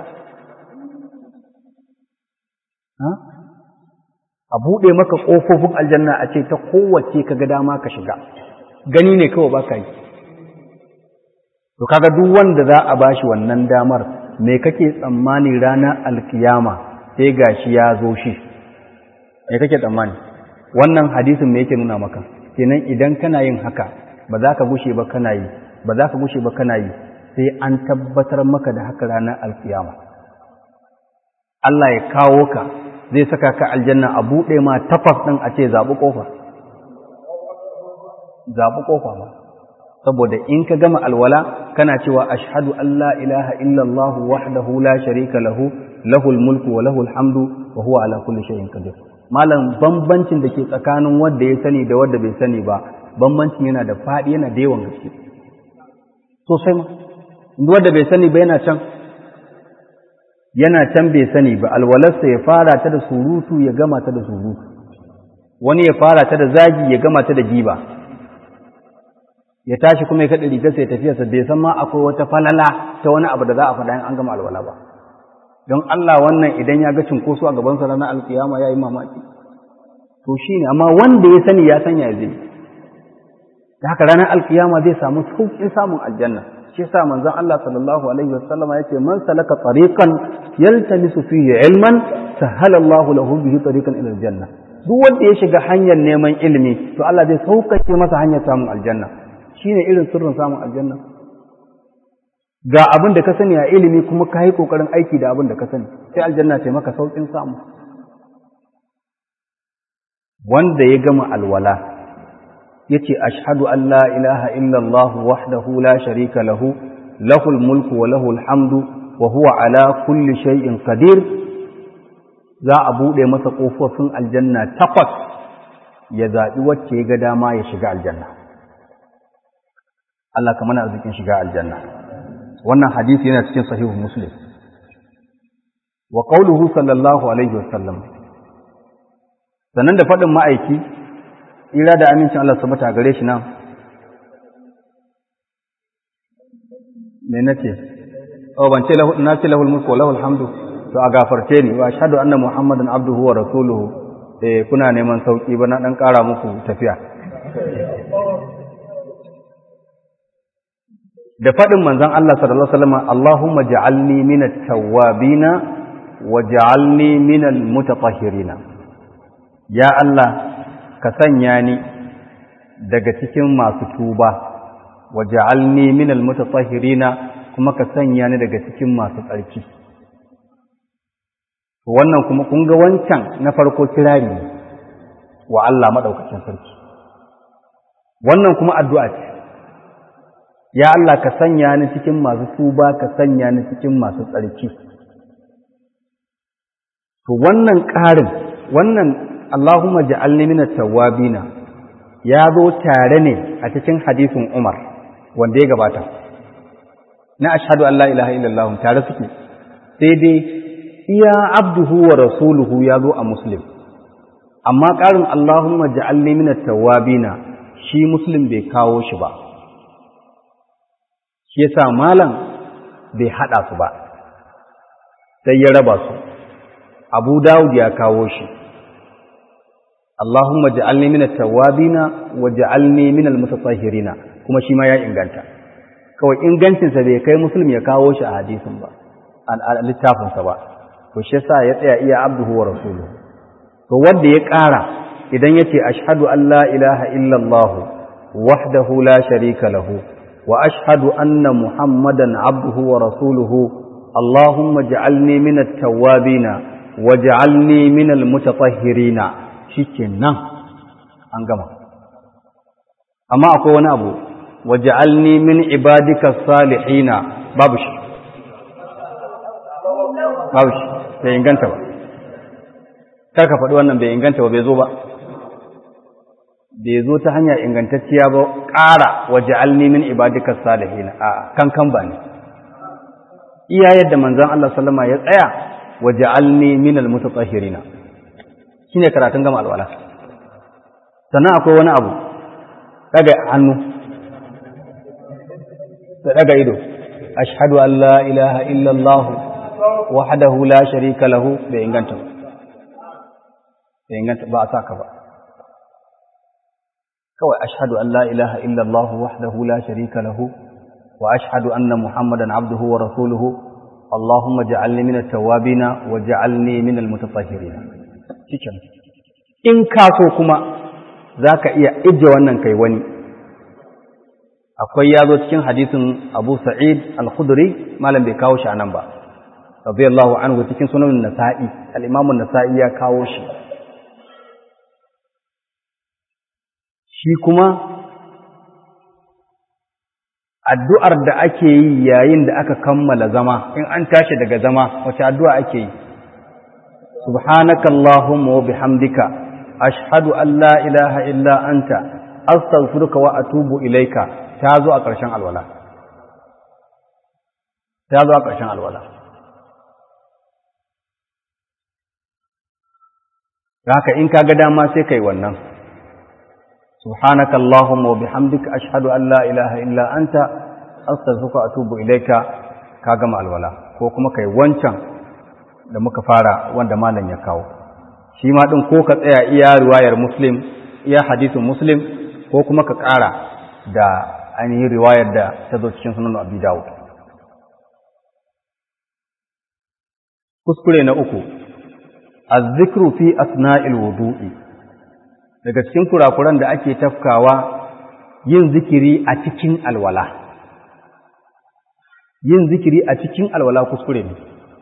a buɗe maka ƙofofin aljanna a ce ta kowace ka ga dama ka shiga gani ne kawai ba ka yi to kaga duk wanda za a bashi wannan damar me kake tsammani ranar alkiyama sai gashi ya zo shi me kake tsammani wannan hadisin me yake nuna maka kenan idan kana yin haka ba za ka gushe ba kana yi ba za ka gushe ba kana yi sai an tabbatar maka da haka ranar alkiyama Allah ya kawo ka zai saka ka aljanna a buɗe ma takwas ɗin a ce zaɓi ƙofa zaɓi ƙofa ba saboda in ka gama alwala kana cewa ashhadu an la ilaha illallah wahdahu la sharika lahu lahul mulku wa lahul hamdu wa huwa ala kulli shay'in qadir malam bambancin da ke tsakanin wanda ya sani da wanda bai sani ba bambancin yana da faɗi yana da yawan gaske sosai ma wanda bai sani ba yana can yana can bai sani ba alwalarsa ya fara ta da surutu ya gama ta da surutu wani ya fara ta da zagi ya gama ta da giba ya tashi kuma ya kaɗa rigarsa ya tafiyarsa bai san ma akwai wata falala ta wani abu da za a faɗa in an gama alwala ba don Allah wannan idan ya ga cinkoso a gabansa ranar alkiyama ya yi mamaki to shi ne amma wanda ya sani ya sanya zai da haka ranar alkiyama zai samu sauƙin samun aljanna shi sa manzon Allah sallallahu alaihi wasallam yace man salaka tariqan yaltamisu fihi ilman sahala Allahu lahu bihi tariqan ila aljanna duk wanda ya shiga hanyar neman ilimi to Allah zai sauƙaƙe masa hanyar samun aljanna shine irin sirrin samun aljanna ga abin da ka sani a ilimi kuma ka yi kokarin aiki da abin da ka sani sai aljanna ce maka sauƙin samu wanda ya gama alwala yace ashhadu an la ilaha illa Allah wahdahu la sharika lahu lahul mulku wa lahul hamdu wa huwa ala kulli shay'in qadir za a bude masa kofofin aljanna takwas ya zabi wacce ya ga dama ya shiga aljanna Allah ka mana arzikin shiga aljanna. Wannan hadisi yana cikin sahihu Muslim. Wa qawluhu sallallahu alaihi wasallam, sannan da faɗin ma'aiki ira da amincin Allah subhanahu wa gare shi nan me nace oh ban ce lahu na ce lahul mulku wa lahul hamdu to a gafarce ni wa ashhadu anna muhammadan abduhu wa rasuluhu. eh kuna neman sauki ba na dan ƙara muku tafiya. Da faɗin manzon Allah sallallahu alaihi wasallam, Allahumma ja'alni minat tawwabina wa ja'alni minal mutatahhirina. Ya Allah ka sanya ni daga cikin masu tuba, wa ja'alni minal mutatahhirina, kuma ka sanya ni daga cikin masu tsarki. Wannan kuma kun ga wancan na farko kirari wa Allah madaukakin sarki. Wannan kuma addu'a ce. Ya Allah ka sanya ni cikin masu tuba, ka sanya ni cikin masu tsarki. To wannan ƙarin, wannan Allahumma ja'alni minat tawwabina ya zo tare ne a cikin hadisin Umar wanda ya gabata. Na ashhadu an la ilaha illallah tare suke. Sai dai iya abduhu wa rasuluhu ya zo a Muslim. Amma ƙarin Allahumma ja'alni minat tawwabina shi Muslim bai kawo shi ba. Shi yasa malam bai hada su ba, sai ya raba su. Abu Dawud ya kawo shi, Allahumma ja'alni minat tawwabina wa ja'alni minal mutatahhirina, kuma shi ma ya inganta. Kawai ingancinsa bai kai Muslim ya kawo shi a hadisin ba, a littafinsa ba. To shi yasa ya tsaya iya abduhu wa rasuluhu. To wanda ya ƙara idan yace ashhadu an la ilaha illallah wahdahu la sharika lahu وأشهد أن محمدا عبده ورسوله اللهم اجعلني من التوابين واجعلني من المتطهرين شكنا أنقما أما أقول أبو واجعلني من عبادك الصالحين بابش بابش بإنغانتا karka faɗi wannan bai inganta ba bai zo ba bai zo ta hanyar ingantacciya ba ƙara waj'alni min ibadikas salihin a kankan ba ne iya yadda manzon Allah sallama ya tsaya waj'alni minal mutatahhirina shine karatun gama alwala. Sannan akwai wani abu daga hannu da daga ido ashhadu an la ilaha illa Allah wahdahu la sharika lahu bai inganta bai inganta ba a saka ba kawai ashhadu an la ilaha illa Allah wahdahu la sharika lahu wa ashhadu anna Muhammadan abduhu wa rasuluhu Allahumma ja'alni minat tawwabina wa ja'alni minal mutatahhirin. Cikin in ka so kuma zaka iya ije wannan kai wani akwai yazo cikin hadisin Abu Sa'id Al-Khudri malam bai kawo shi anan ba radiyallahu anhu cikin sunan Nasa'i al-Imam an-Nasa'i ya kawo shi shi kuma addu'ar da ake yi yayin da aka kammala zama in an tashi daga zama wace addu'a ake yi subhanakallahumma wa bihamdika ashhadu an la ilaha illa anta astaghfiruka wa atubu ilaika ta zo a ƙarshen alwala ta zo a ƙarshen alwala haka in kaga dama sai kai wannan subhanaka allahumma wa bihamdika ashhadu an la ilaha illa anta astaghfiruka wa atubu ilaika ka gama alwala ko kuma kai wancan da muka fara wanda malam ya kawo shi ma din ko ka tsaya iya riwayar muslim iya hadisin muslim ko kuma ka ƙara da ainihin riwayar da ta zo cikin sunan abi dawud. Kuskure na uku az-zikru fi asna'il wudu'i daga cikin kurakuran da ake tafkawa yin zikiri a cikin alwala yin zikiri a cikin alwala kuskure ne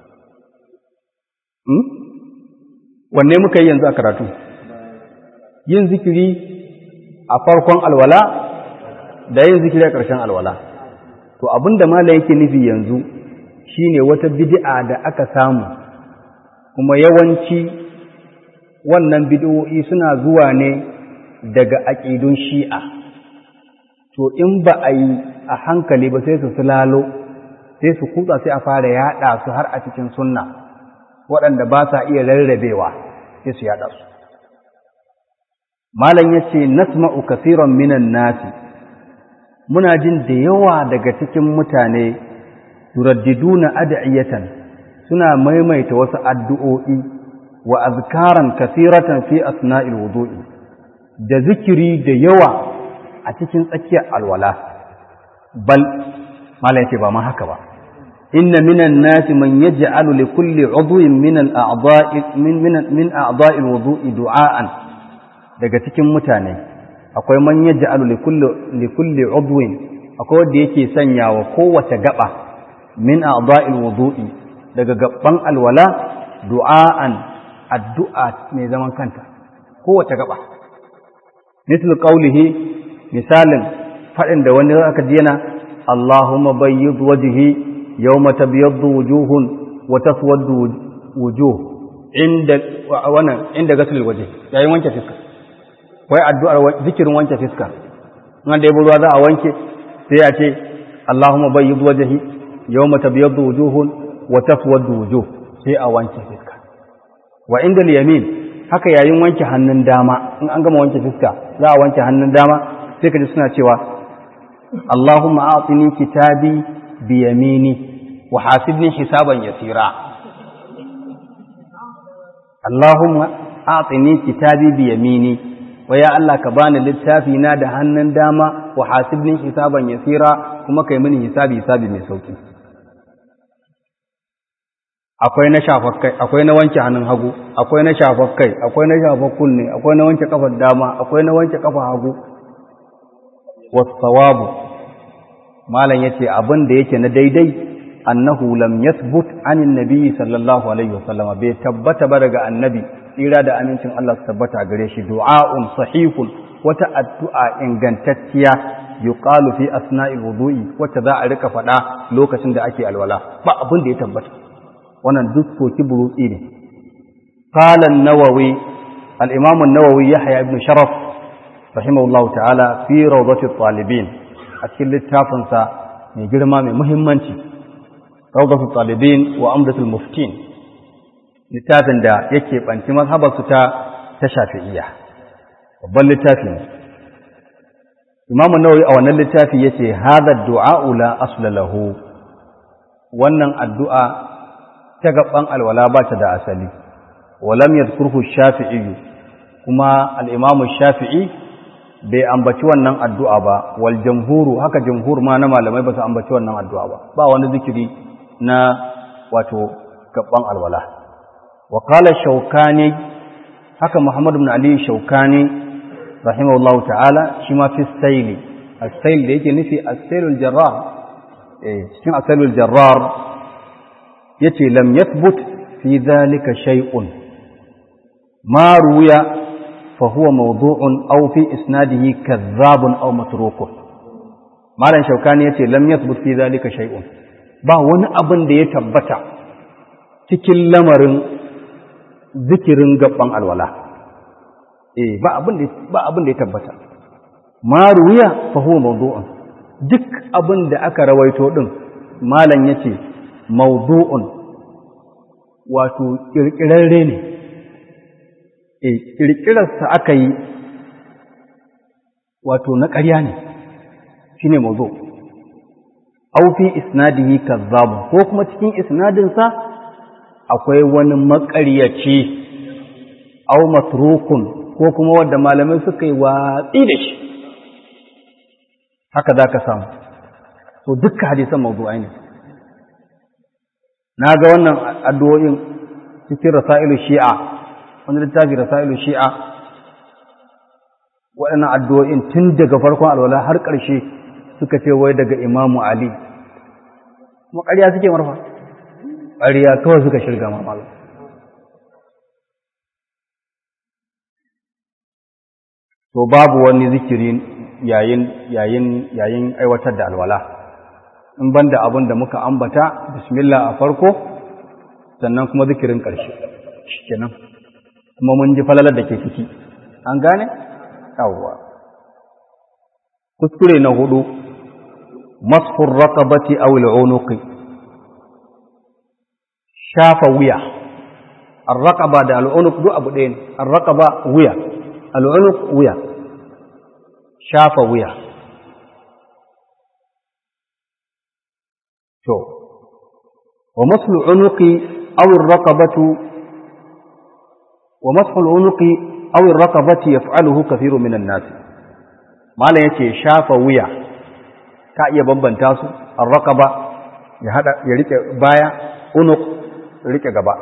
hmm? wanne muka yi yanzu a karatu yin zikiri a farkon alwala da yin zikiri a ƙarshen alwala to abinda malam yake nufi yanzu shine wata bid'a da aka samu kuma yawanci wannan bid'o'i suna zuwa ne daga aqidun Shi'a to in ba a yi a hankali ba sai su sulalo sai su kutsa sai a fara yaɗa su har a cikin sunna waɗanda ba sa iya rarrabewa sai su yaɗa su. Malam ya ce, Nasma'u kasiran minan nasi, muna jin da yawa daga cikin mutane, turaddiduna ad'iyatan suna maimaita wasu addu'o'i wa azkaran kasiratan fi asna'il wudu'i, da zikiri da yawa a cikin tsakiyar alwala. Bal, Malam ya ce ba ma haka ba. Inna minan nasi man yaj'alu li kulli 'udwin min al-a'dha'i min min a'dha'il wudu'i du'a'an. Daga cikin mutane akwai man yaj'alu li kulli li kulli 'udwin, akwai wanda yake sanyawa kowace gaba min a'dha'il wudu'i daga gaban alwala du'a'an, addu'a mai zaman kanta kowace gaba. Misal qawlihi, misalin fadin da wani aka ji yana Allahumma bayyid wajhi yawma tabyaddu wujuhun wa taswaddu wujuh inda wannan inda gasul wajhi, yayin wanke fiska. Wai addu'ar zikirin wanke fiska, wanda ya ruwa za a wanke sai ya ce Allahumma bayyid wajhi yawma tabyaddu wujuhun wa taswaddu wujuh, sai a wanke fiska. Wa inda al-yamin, haka yayin wanke hannun dama, in an gama wanke fiska za a wanke hannun dama sai ka ji suna cewa Allahumma a'tini kitabi bi yamini wa hasibni hisaban yasira. Allahumma a'tini kitabi bi yamini, wa ya Allah ka bani littafi na da hannun dama wa hasibni hisaban yasira, kuma kai mini hisabi hisabi mai sauki. Akwai na shafakkai, akwai na wanke hannun hagu, akwai na shafakkai, akwai na shafak kunne, akwai na wanke kafar dama, akwai na wanke kafar hagu. Was-sawabu, malam yace abin da yake na daidai, annahu lam yathbut anin nabi sallallahu alaihi wasallam, bai tabbata ba daga annabi, tsira da amincin Allah su tabbata gare shi, du'a'un sahihun, wata addu'a ingantacciya yuqalu fi asna'il wudu'i, wacce za a rika faɗa lokacin da ake alwala, ba abin da ya tabbata. Wannan duk soki burutsi ne. Qala an-Nawawi, al-Imam an-Nawawi Yahya ibn Sharaf rahimahullahu ta'ala fi rawdati at-talibin, a cikin littafin sa mai girma mai muhimmanci, rawdatu at-talibin wa amdatul muftin, littafin da yake banci mazhabar su ta ta Shafi'iyya, babban littafi ne. Imam an-Nawawi a wannan littafi yace hadha ad-du'a la asla lahu, wannan addu'a ta gaban alwala ba ta da asali. Walam yadhkurhu Shafi'i, kuma al-Imam Shafi'i bai ambaci wannan addu'a ba, wal jamhuru, haka jamhur ma na malamai ba su ambaci wannan addu'a ba, ba wani zikiri na wato gaban alwala. Wa qala Shawkani, haka Muhammad ibn Ali Shawkani rahimahullahu ta'ala, shi ma fi sayli, as-sayl da yake nufi as-saylul jarrar, eh cikin as-saylul jarrar yace lam yathbut fi dhalika shay'un ma ruya fa huwa mawdu'un aw fi isnadihi kadhabun aw matrukun. Malam Shaukani yace lam yathbut fi dhalika shay'un, ba wani abin da ya tabbata cikin lamarin zikirin gaban alwala, eh ba abin da ba abin da ya tabbata. Ma ruya fa huwa mawdu'un, duk abin da aka rawaito din malam yace mawdu'un, wato kirkirarre ne, eh kirkirarsa aka yi, wato na ƙarya ne, shine mawdu'. Aw fi isnadihi kazzab, ko kuma cikin isnadinsa akwai wani maƙaryaci, aw matrukun, ko kuma wanda malamai suka yi watsi da shi, haka za ka samu. So dukkan hadisan mawdu'ai ne. Na ga wannan addu'o'in cikin rasailu shi'a, wani littafi rasailu shi'a, waɗannan addu'o'in tun daga farkon alwala har ƙarshe suka ce wai daga Imamu Ali. Kuma ƙarya suke marfa, ƙarya kawai suka shirga mamala. To babu wani zikiri yayin yayin yayin aiwatar da alwala, in banda abin da muka ambata, bismillah a farko, sannan kuma zikirin ƙarshe, kenan kuma mun ji falalar da ke ciki, an gane? Yawwa. Kuskure na hudu, mashu ar-raqabati aw al-unuqi shafa wuya ar-raqaba da al-unuq duk abu ɗaya ne ar-raqaba wuya al-unuq wuya shafa wuya to wa mashu al-unuqi aw ar-raqabatu wa mashu al-unuqi aw ar-raqabati yaf'aluhu kathirun min an-nas malan yake shafa wuya ka iya bambanta su ar-raqaba ya hada ya rike baya unuq rike gaba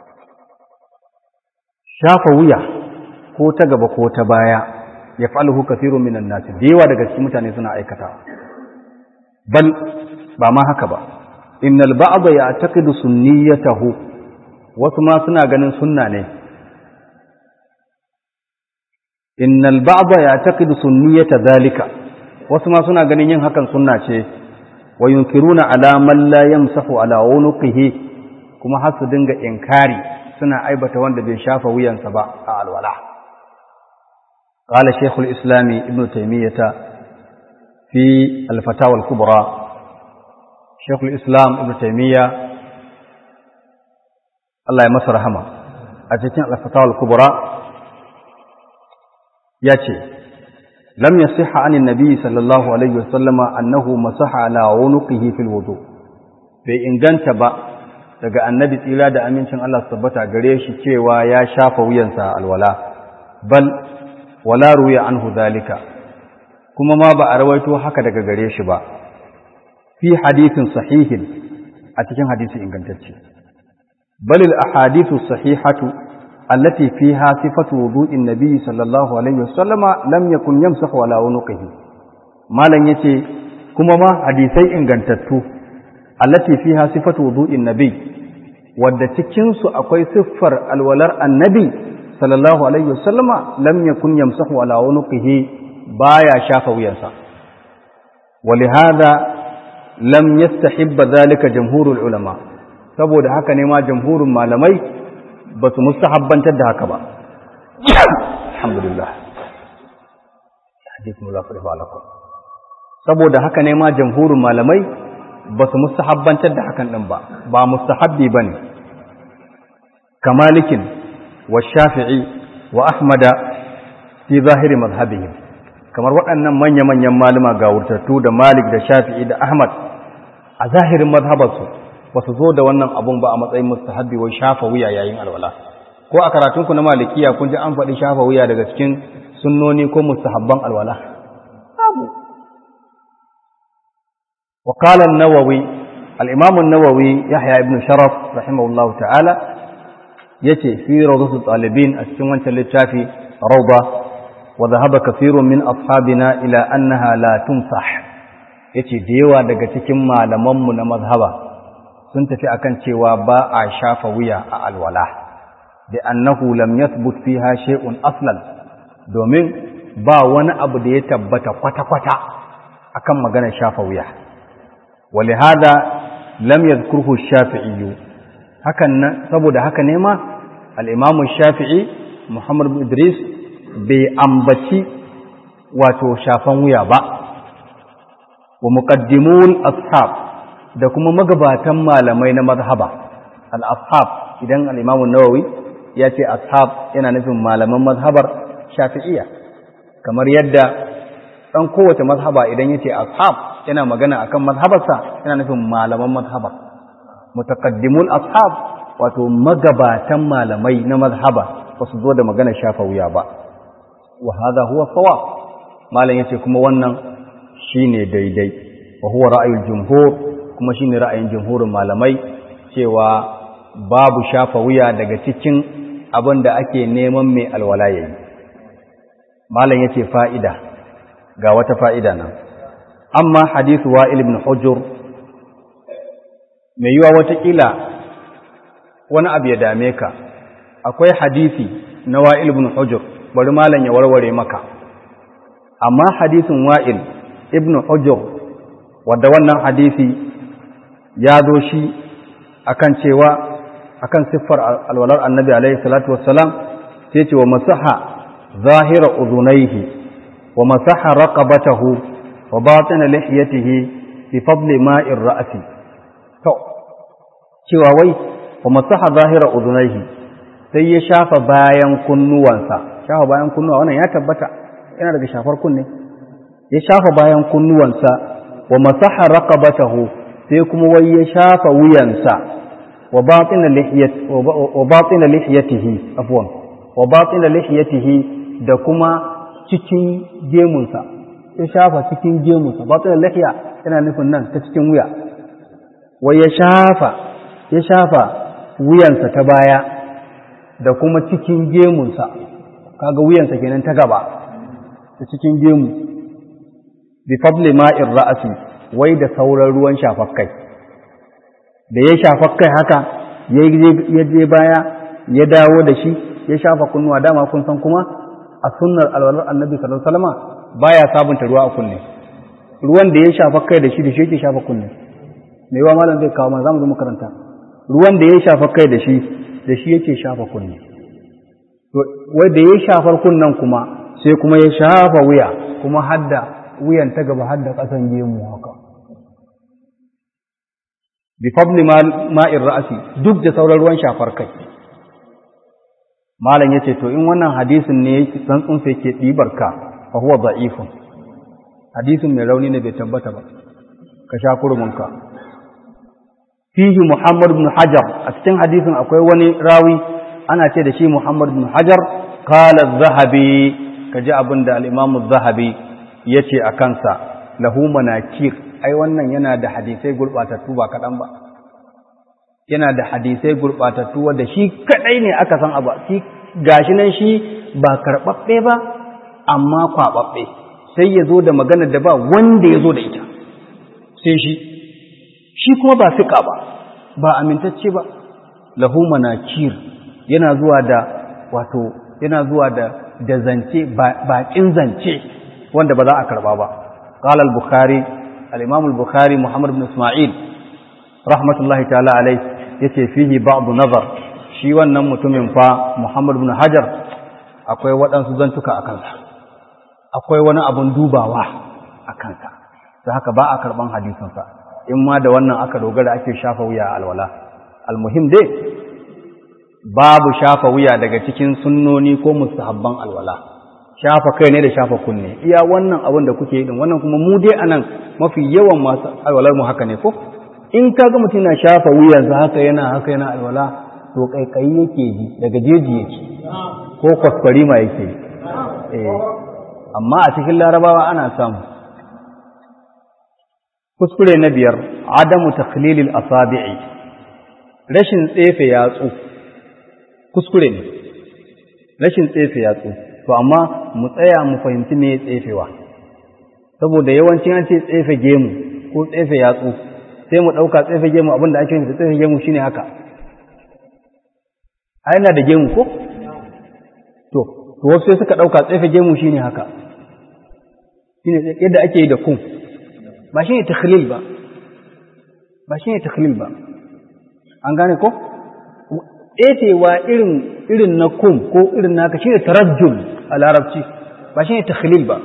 shafa wuya ko ta gaba ko ta baya yaf'aluhu kathirun min an-nas dewa daga cikin mutane suna aikatawa bal ba ma haka ba innal ba'd ya'taqidu sunniyatahu wasu ma suna ganin sunna ne innal ba'd ya'taqidu sunniyata dhalika wasu ma suna ganin yin hakan sunna ce wa yunkiruna ala man la yamsahu ala unuqihi kuma har su dinga inkari suna aibata wanda bai shafa wuyansa ba a alwala qala shaykhul islam ibn taymiyyah fi al-fatawa al-kubra shaykhul islam ibn taymiyyah Allah ya masa rahama a cikin al-fatawa al-kubra yace lam yasihha anin nabiy sallallahu alaihi wasallama annahu masaha ala unuqihi fil wudu bai inganta ba daga annabi tsira da amincin Allah su tabbata gare shi cewa ya shafa wuyansa alwala bal wala ruya anhu zalika kuma ma ba a rawaito haka daga gare shi ba fi hadithin sahihin a cikin hadisi ingantacce bal al ahadithu sahihatu allati fiha sifatu wudu'in nabiy sallallahu alaihi wasallama lam yakun yamsahu ala unuqihi malan yace kuma ma hadisai ingantattu allati fiha sifatu wudu'in nabiy wadda cikin su akwai siffar alwalar annabi sallallahu alaihi wasallama lam yakun yamsahu ala unuqihi baya shafa wuyansa walihada lam yastahibba dhalika jumhurul ulama saboda haka ne ma jumhurun malamai ba su mustahabbantar da haka ba alhamdulillah hadith mulaqib alakum saboda haka ne ma jumhurun malamai ba su mustahabbantar da hakan din ba ba mustahabbi bane kamalikin wa shafi'i wa ahmada fi zahiri mazhabihim kamar waɗannan manya-manyan malama ga wurtattu da malik da shafi'i da ahmad a zahirin mazhabarsu ba su zo da wannan abun ba a matsayin mustahabbi wai shafa wuya yayin alwala ko a karatunku na malikiya kun ji an faɗi shafa wuya daga cikin sunnoni ko mustahabban alwala babu wa qala an-nawawi al-imam an-nawawi yahya ibn sharaf rahimahullahu ta'ala yace fi rawdatul talibin a cikin wancan littafi rawda wa dhahaba kathirun min ashabina ila annaha la tumsah yace da yawa daga cikin malamanmu na mazhaba sun tafi akan cewa ba a shafa wuya a alwala da annahu lam yathbut fiha shay'un aslan domin ba wani abu da ya tabbata kwata-kwata akan maganar shafa wuya walihada lam yadhkuruhu ash-shafi'i hakan nan saboda haka ne ma al-imam ash-shafi'i Muhammad bin Idris bai ambaci wato shafan wuya ba wa muqaddimul ashab da kuma magabatan malamai na mazhaba al-ashab idan al-imam an-nawawi ya ce ashab yana nufin malaman mazhabar shafi'iyya kamar yadda dan kowace mazhaba idan yace ashab yana magana akan mazhabarsa yana nufin malaman mazhabar mutaqaddimul ashab wato magabatan malamai na mazhaba ba su zo da magana shafa wuya ba wa hadha huwa sawab malam yace kuma wannan shine daidai wa huwa ra'ayul jumhur kuma shine ra'ayin jumhurin malamai cewa babu shafa wuya daga cikin abin da ake neman mai alwala yayi malam yace fa'ida ga wata fa'ida nan amma hadithu wa'il ibn hujr mai yiwa wata kila wani abu ya dame ka akwai hadisi na wa'il ibn hujr bari malam ya warware maka amma hadisin wa'il ibn hujr wanda wannan hadisi ya zo shi akan cewa akan siffar alwalar annabi alaihi salatu wassalam sai ce wa masaha zahira udhunayhi wa masaha raqabatahu wa batina lihiyatihi bi fadli ma'ir ra'si to cewa wai wa masaha zahira udunaihi sai ya shafa bayan kunnuwansa shafa bayan kunnuwa wannan ya tabbata yana daga shafar kunne ya shafa bayan kunnuwansa wa masaha raqabatahu sai kuma wai ya shafa wuyansa wa batina lihiyat wa batina lihiyatihi afwan wa batina lihiyatihi da kuma cikin gemunsa ya shafa cikin gemunsa batina lihiya yana nufin nan ta cikin wuya wai ya shafa ya shafa wuyansa ta baya da kuma cikin gemunsa kaga wuyansa kenan ta gaba da cikin gemu bi fadli ma'ir ra'si wai da sauran ruwan shafakkai da ya shafakkai haka ya je baya ya dawo da shi ya shafa kunnuwa dama kun san kuma a sunnar alwalar annabi sallallahu alaihi wasallam baya sabunta ruwa a kunne ruwan da ya shafakkai da shi da shi yake shafa kunne me yawa malam zai kawo mana zamu zo makaranta ruwan da ya shafakkai da shi da shi yake shafa kunne to wai da ya shafar kunnan kuma sai kuma ya shafa wuya kuma hadda wuyan ta gaba hadda kasan gemu haka bi fadli ma'ir ra'si duk da sauran ruwan shafar kai malam yace to in wannan hadisin ne yake tsantsun sai yake dibar ka fa huwa da'ifun hadisin mai rauni ne bai tabbata ba ka sha kurumunka fihi Muhammad ibn Hajar a cikin hadisin akwai wani rawi ana ce da shi Muhammad ibn Hajar qala az-Zahabi kaji abinda al-Imam az-Zahabi yace a kansa lahu manakir ai wannan yana da hadisai gurbatattu ba kadan ba yana da hadisai gurbatattu wanda shi kadai ne aka san abu shi gashi nan shi ba karbabbe ba amma kwababbe sai yazo da magana da ba wanda yazo da ita sai shi shi kuma ba fiqa ba ba amintacce ba lahu manakir yana zuwa da wato yana zuwa da da zance bakin zance wanda ba za a karba ba qala al-bukhari al-imam al-bukhari muhammad ibn isma'il rahmatullahi ta'ala alayhi yace fihi ba'd nazar shi wannan mutumin fa muhammad ibn hajar akwai waɗansu zantuka a kansa akwai wani abun dubawa a kansa don haka ba a karban hadisinsa in ma da wannan aka dogara ake shafa wuya alwala almuhim dai babu shafa wuya daga cikin sunnoni ko mustahabban alwala shafa kai ne da shafa kunne iya wannan abin da kuke yi din wannan kuma mu dai anan mafi yawan masu alwalar mu haka ne ko in kaga mutum na shafa wuyansa haka yana haka yana alwala to kaikayi yake ji daga jeji yake ko kwaskwari ma yake eh amma a cikin larabawa ana samu kuskure na biyar adamu takhlilil asabi'i rashin tsefe yatsu kuskure ne rashin tsefe yatsu to amma mu tsaya mu fahimci me tsefewa saboda yawancin an ce tsefe gemu ko tsefe yatsu sai mu dauka tsefe gemu abinda ake nufi tsefe gemu shine haka ai ina da gemu ko to to wasu suka dauka tsefe gemu shine haka shine yadda ake yi da kun ba shi ne takhlil ba ba shi ne takhlil ba an gane ko ɗefewa irin irin na kum ko irin naka shi ne tarajjul a larabci ba shi ne takhlil ba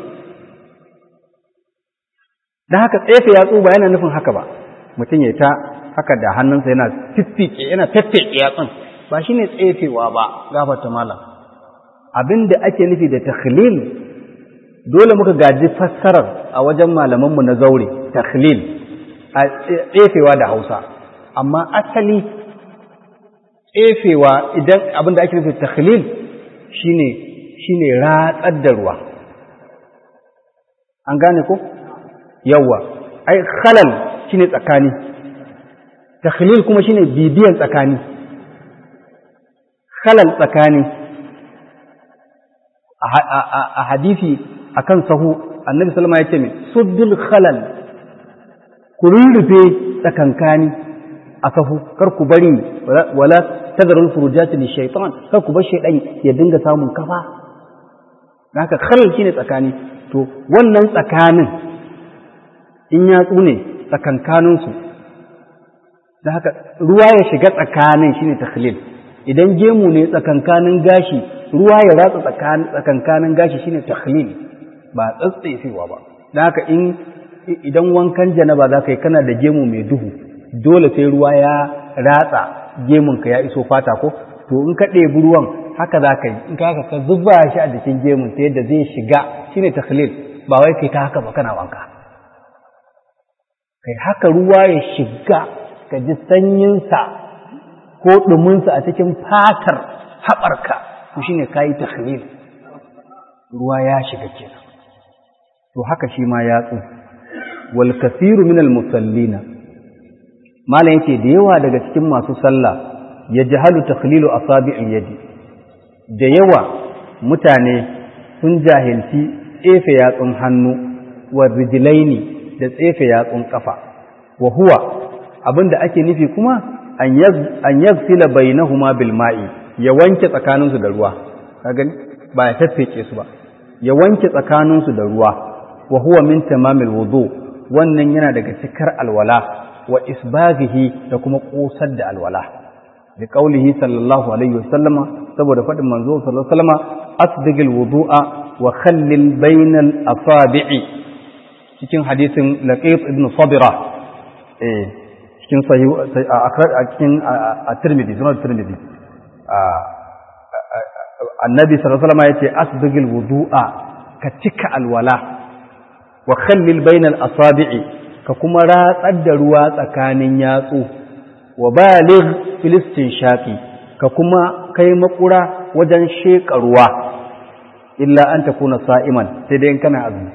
don haka tsefe yatsu ba yana nufin haka ba mutum ya ta haka da hannunsa yana fiffike yana feffeke yatsun ba shi ne tsefewa ba gafarta malam abin da ake nufi da takhlil dole muka gaji fassarar a wajen malamanmu na zaure takhlil a tsefewa da Hausa amma asali tsefewa idan abinda ake nufi takhlil shine shine ratsar da ruwa an gane ko yawa ai khalal shine tsakani takhlil kuma shine bibiyan tsakani khalal tsakani a hadisi akan sahu annabi sallama ya ce min suddul khalal ku rurrufe tsakankani a sahu kar ku bari wala tazarul furujati li shaytan kar ku bar shaydan ya dinga samun kafa haka khalal shine tsakani to wannan tsakanin in ya tsune tsakankanin su da haka ruwa ya shiga tsakanin shine takhlil idan gemu ne tsakankanin gashi ruwa ya ratsa tsakankanin gashi shine takhlil ba tsatsefewa ba dan haka in idan wankan janaba za ka yi kana da gemu mai duhu dole sai ruwa ya ratsa gemunka ya iso fata ko to in ka ɗebi ruwan haka za ka yi in ka haka ka zuba shi a jikin gemun ta yadda zai shiga shine takhlil ba wai kai ta haka ba kana wanka kai haka ruwa ya shiga ka ji sanyinsa ko ɗuminsa a cikin fatar haɓarka to shine ka yi takhlil ruwa ya shiga kenan to haka shi ma yatsu wal kathiru min al musallina malan yake da yawa daga cikin masu sallah yajhalu takhlilu asabi'il yadi da yawa mutane sun jahilci tsefe yatsun hannu wa rijlaini da tsefe yatsun kafa wa huwa abinda ake nufi kuma an yaz an yaghsila bainahuma bil ma'i ya wanke tsakaninsu da ruwa kaga ba ya taffeke su ba ya wanke tsakaninsu da ruwa wa huwa min tamamil wudu wannan yana daga cikar alwala wa isbaghihi da kuma kosar da alwala bi qaulihi sallallahu alaihi wasallama saboda fadin manzo sallallahu alaihi wasallama asdigil wudu'a wa khallil bainal asabi'i cikin hadisin laqit ibn sabira eh cikin sahih a cikin at-tirmidhi sunan at-tirmidhi annabi sallallahu alaihi wasallama yace asdigil wudu'a ka cika alwala wa khallil bainal asabi'i ka kuma ratsar da ruwa tsakanin yatsu wa baligh filistin shaqi ka kuma kai makura wajen sheka ruwa illa an takuna sa'iman sai dai kana azumi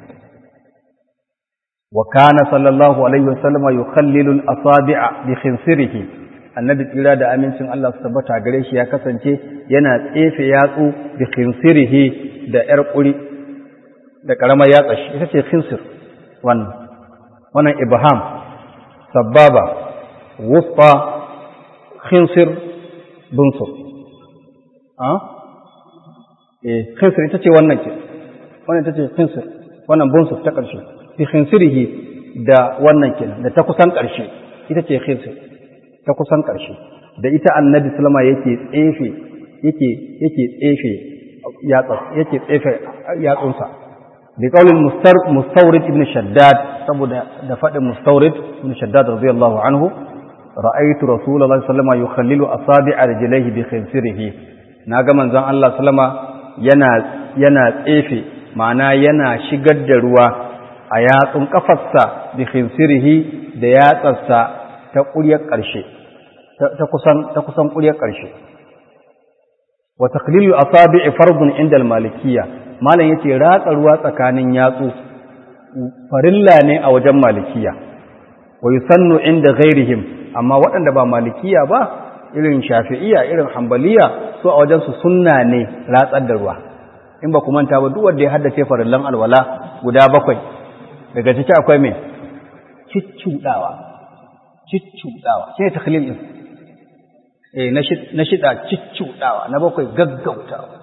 wa kana sallallahu alaihi wasallama yukhallilu al-asabi'a bi khinsirihi annabi tsira da amincin Allah su tabbata gare shi ya kasance yana tsefe yatsu bi khinsirihi da yar kuri da karamar yatsa shi ita ce khinsir wannan wannan ibham sababa wusta khinsir bunsur ah eh khinsir ita ce wannan ce wannan ita ce khinsir wannan bunsur ta karshe bi khinsirihi da wannan kenan da ta kusan karshe ita ce khinsir ta kusan karshe da ita annabi sallama yake tsefe yake yake tsefe yatsa yake tsefe yatsunsa بقول المستورد ابن شداد saboda da fadin mustawrid ibn shaddad radiyallahu anhu ra'aytu rasulullahi sallallahu alaihi wasallam yukhallilu asabi'a rijlihi bi khinsirihi naga manzon Allah sallama yana yana tsefe ma'ana yana shigar da ruwa a yatsun kafarsa bi khinsirihi da yatsarsa ta kuriyar karshe ta kusan ta kusan kuriyar karshe wa taqlilu asabi'i fardun inda al-malikiyya malam yace ratsa ruwa tsakanin yatsu farilla ne a wajen malikiya wa yusannu inda ghairihim amma waɗanda ba malikiya ba irin shafi'iyya irin hanbaliya so a wajen su sunna ne ratsar da ruwa in ba ku manta ba duk wanda ya haddace farillan alwala guda bakwai daga ciki akwai me ciccudawa ciccudawa sai takhlil din eh na shida ciccudawa na bakwai gaggautawa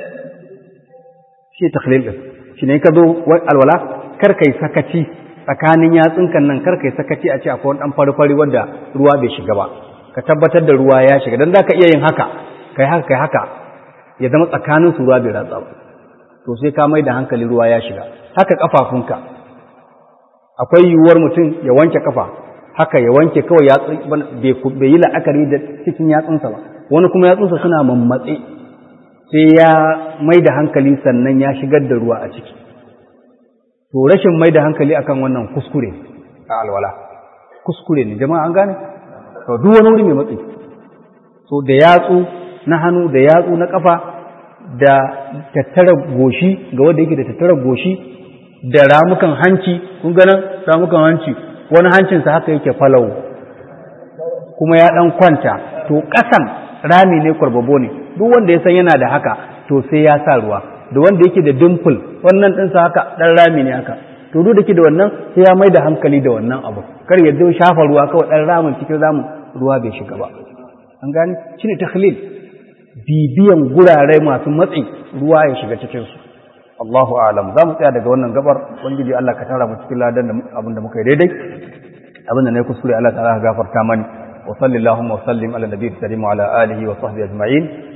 shi takhlil din shi ne ka zo alwala kar kai sakaci tsakanin yatsunkan nan kar kai sakaci a ce akwai wani dan fari-fari wanda ruwa bai shiga ba ka tabbatar da ruwa ya shiga dan zaka iya yin haka kai haka kai haka ya zama tsakanin su ruwa bai ratsa ba to sai ka mai da hankali ruwa ya shiga haka kafafunka akwai yiwuwar mutum ya wanke kafa haka ya wanke kawai yatsu bai yi la'akari da cikin yatsunsa ba wani kuma yatsunsa suna mammatse sai ya mai da hankali sannan ya shigar da ruwa a ciki to rashin mai da hankali akan wannan kuskure a alwala kuskure ne jama'a an gane to duk wani wuri mai matsi so da yatsu na hannu da yatsu na kafa da tattara goshi ga wanda yake da tattara goshi da ramukan hanci kun ga nan ramukan hanci wani hancinsa haka yake falau kuma ya dan kwanta to kasan rami ne kwarbabo ne duk wanda ya san yana da haka to sai ya sa ruwa da wanda yake da dimple wannan ɗinsa haka ɗan rami ne haka to duk da ke da wannan sai ya mai da hankali da wannan abu kar ya zo shafa ruwa kawai ɗan ramin cikin ramin ruwa bai shiga ba an gani shi ne takhlil bibiyan gurare masu matsi ruwa ya shiga cikinsu Allahu a'lam za mu tsaya daga wannan gabar ubangiji Allah ka tara mu cikin ladan abin da muka yi daidai abin da na yi kuskure Allah ta'ala ka gafarta mani wa sallallahu wa sallim ala nabiyyi karim wa ala alihi wa sahbihi ajma'in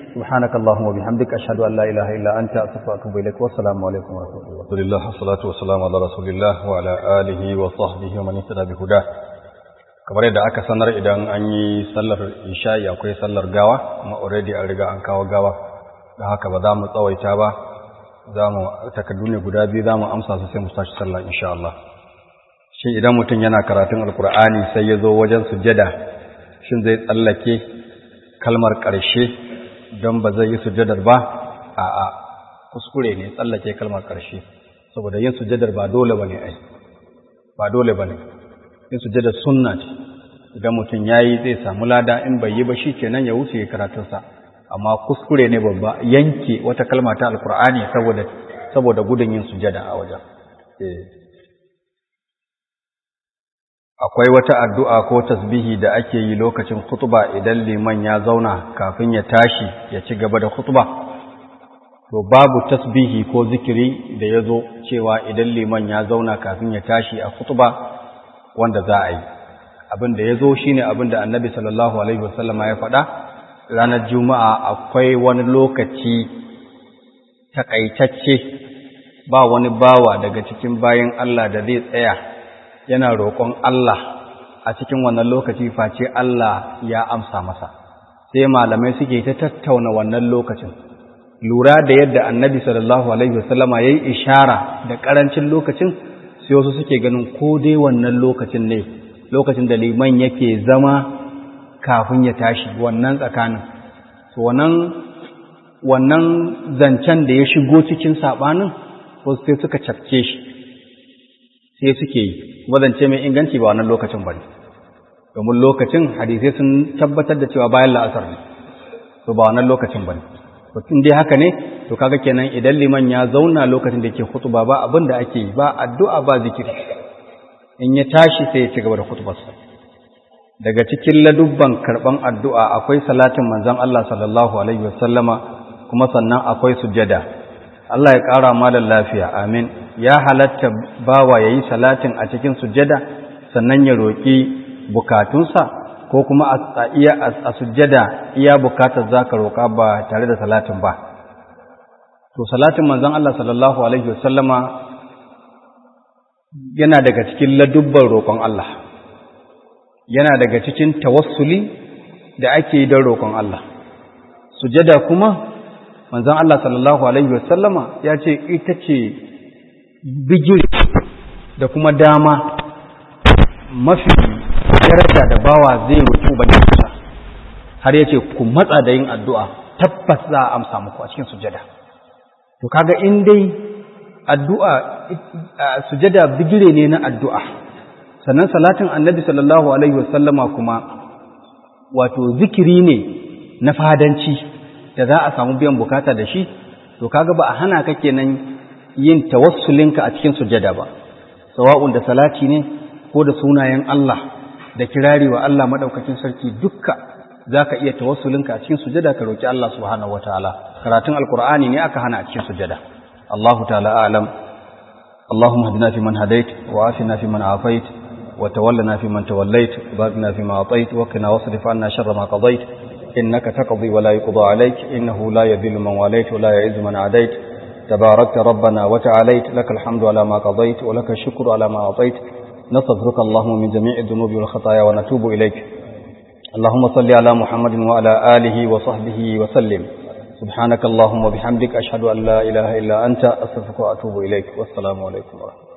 subhanakallahumma wa bihamdika ashhadu an la ilaha illa anta astaghfiruka wa atubu ilaik. Wassalamu alaikum wa rahmatullahi. Alhamdulillah, wassalatu wassalamu ala rasulillah wa ala alihi wa sahbihi wa man ihtada bi huda. Kamar yadda aka sanar, idan an yi sallar isha'i akwai sallar gawa, kuma already an riga an kawo gawa, da haka ba za mu tsawaita ba, za mu takardu ne guda biyu za mu amsa su sai mu tashi sallah insha Allah. Shin idan mutum yana karatun alkur'ani sai ya zo wajen sujjada, shin zai tsallake kalmar ƙarshe don ba zai yi sujjadar ba? A'a, kuskure ne tsallake kalmar ƙarshe, saboda yin sujjadar ba dole bane ai, ba dole bane. Yin sujjadar sunna ce, idan mutum yayi zai samu lada, in bai yi ba shi kenan ya wuce karatunsa. Amma kuskure ne babba yanke wata kalma ta alkur'ani saboda saboda gudun yin sujjada a wajen. Eh. Akwai wata addu'a ko tasbihi da ake yi lokacin khutba idan liman ya zauna kafin ya tashi ya ci gaba da khutba. To babu tasbihi ko zikiri da ya zo cewa idan liman ya zauna kafin ya tashi a khutba wanda za a yi. Abin da ya zo shi ne abin da Annabi sallallahu alaihi wasallama ya faɗa, ranar Juma'a akwai wani lokaci takaitacce, ba wani bawa daga cikin bayan Allah da zai tsaya yana roƙon Allah a cikin wannan lokaci face Allah ya amsa masa. Sai malamai suke ta tattauna wannan lokacin, lura da yadda Annabi sallallahu alaihi wasallama yayi ishara da karancin lokacin, sai wasu suke ganin ko dai wannan lokacin ne, lokacin da liman yake zama kafin ya tashi, wannan tsakanin. To wannan wannan zancen da ya shigo cikin sabanin, wasu sai suka cafke shi, sai suke yi zance mai inganci ba wannan lokacin bane, domin lokacin hadisai sun tabbatar da cewa bayan la'asar ne, to ba wannan lokacin bane. To tun dai haka ne, to kaga kenan idan liman ya zauna lokacin da yake khutba ba abin da ake yi, ba addu'a ba zikiri, in ya tashi sai ya ci gaba da khutbarsa. Daga cikin ladubban karban addu'a akwai salatin manzon Allah sallallahu alaihi wasallama, kuma sannan akwai sujjada. Allah ya ƙara malar lafiya, amin. Ya halatta bawa ya yi salatin a cikin sujjada sannan ya roƙi bukatunsa, ko kuma a iya a sujjada iya bukatar za ka roƙa ba tare da salatin ba. To salatin manzon Allah sallallahu alaihi wasallama yana daga cikin ladubban roƙon Allah, yana daga cikin tawassuli da ake yi don roƙon Allah. Sujjada kuma manzon Allah sallallahu alaihi wasallama ya ce ita ce bigire da kuma dama mafi daraja da bawa zai roƙi ubangijinsa, har ya ce ku matsa da yin addu'a, tabbas za a amsa muku a cikin sujada. To kaga in dai addu'a sujada bigire ne na addu'a, sannan salatin annabi sallallahu alaihi wasallama kuma wato zikiri ne na fadanci da za a samu biyan bukata da shi, to kaga ba a hana ka kenan yin tawassulinka a cikin sujada ba, sawa'un da salati ne ko da sunayen Allah da kirari wa Allah madaukakin sarki, dukka zaka iya tawassulinka a cikin sujada ka roki Allah subhanahu wataala. Karatun alqur'ani ne aka hana a cikin sujada. Allahu ta'ala a'lam. Allahumma hadina fi man hadait wa afina fi man afait wa tawallana fi man tawallait wa barik lana fi ma atait wa qina wasrif anna sharra ma qadait. إنك تقضي ولا يقضى عليك، إنه لا يذل من واليت ولا يعز من عاديت، تباركت ربنا وتعاليت، لك الحمد على ما قضيت ولك الشكر على ما أعطيت. نستغفرك اللهم من جميع الذنوب والخطايا ونتوب إليك. اللهم صل على محمد وعلى آله وصحبه وسلم. سبحانك اللهم وبحمدك أشهد أن لا إله إلا أنت أستغفرك وأتوب إليك. والسلام عليكم ورحمة الله.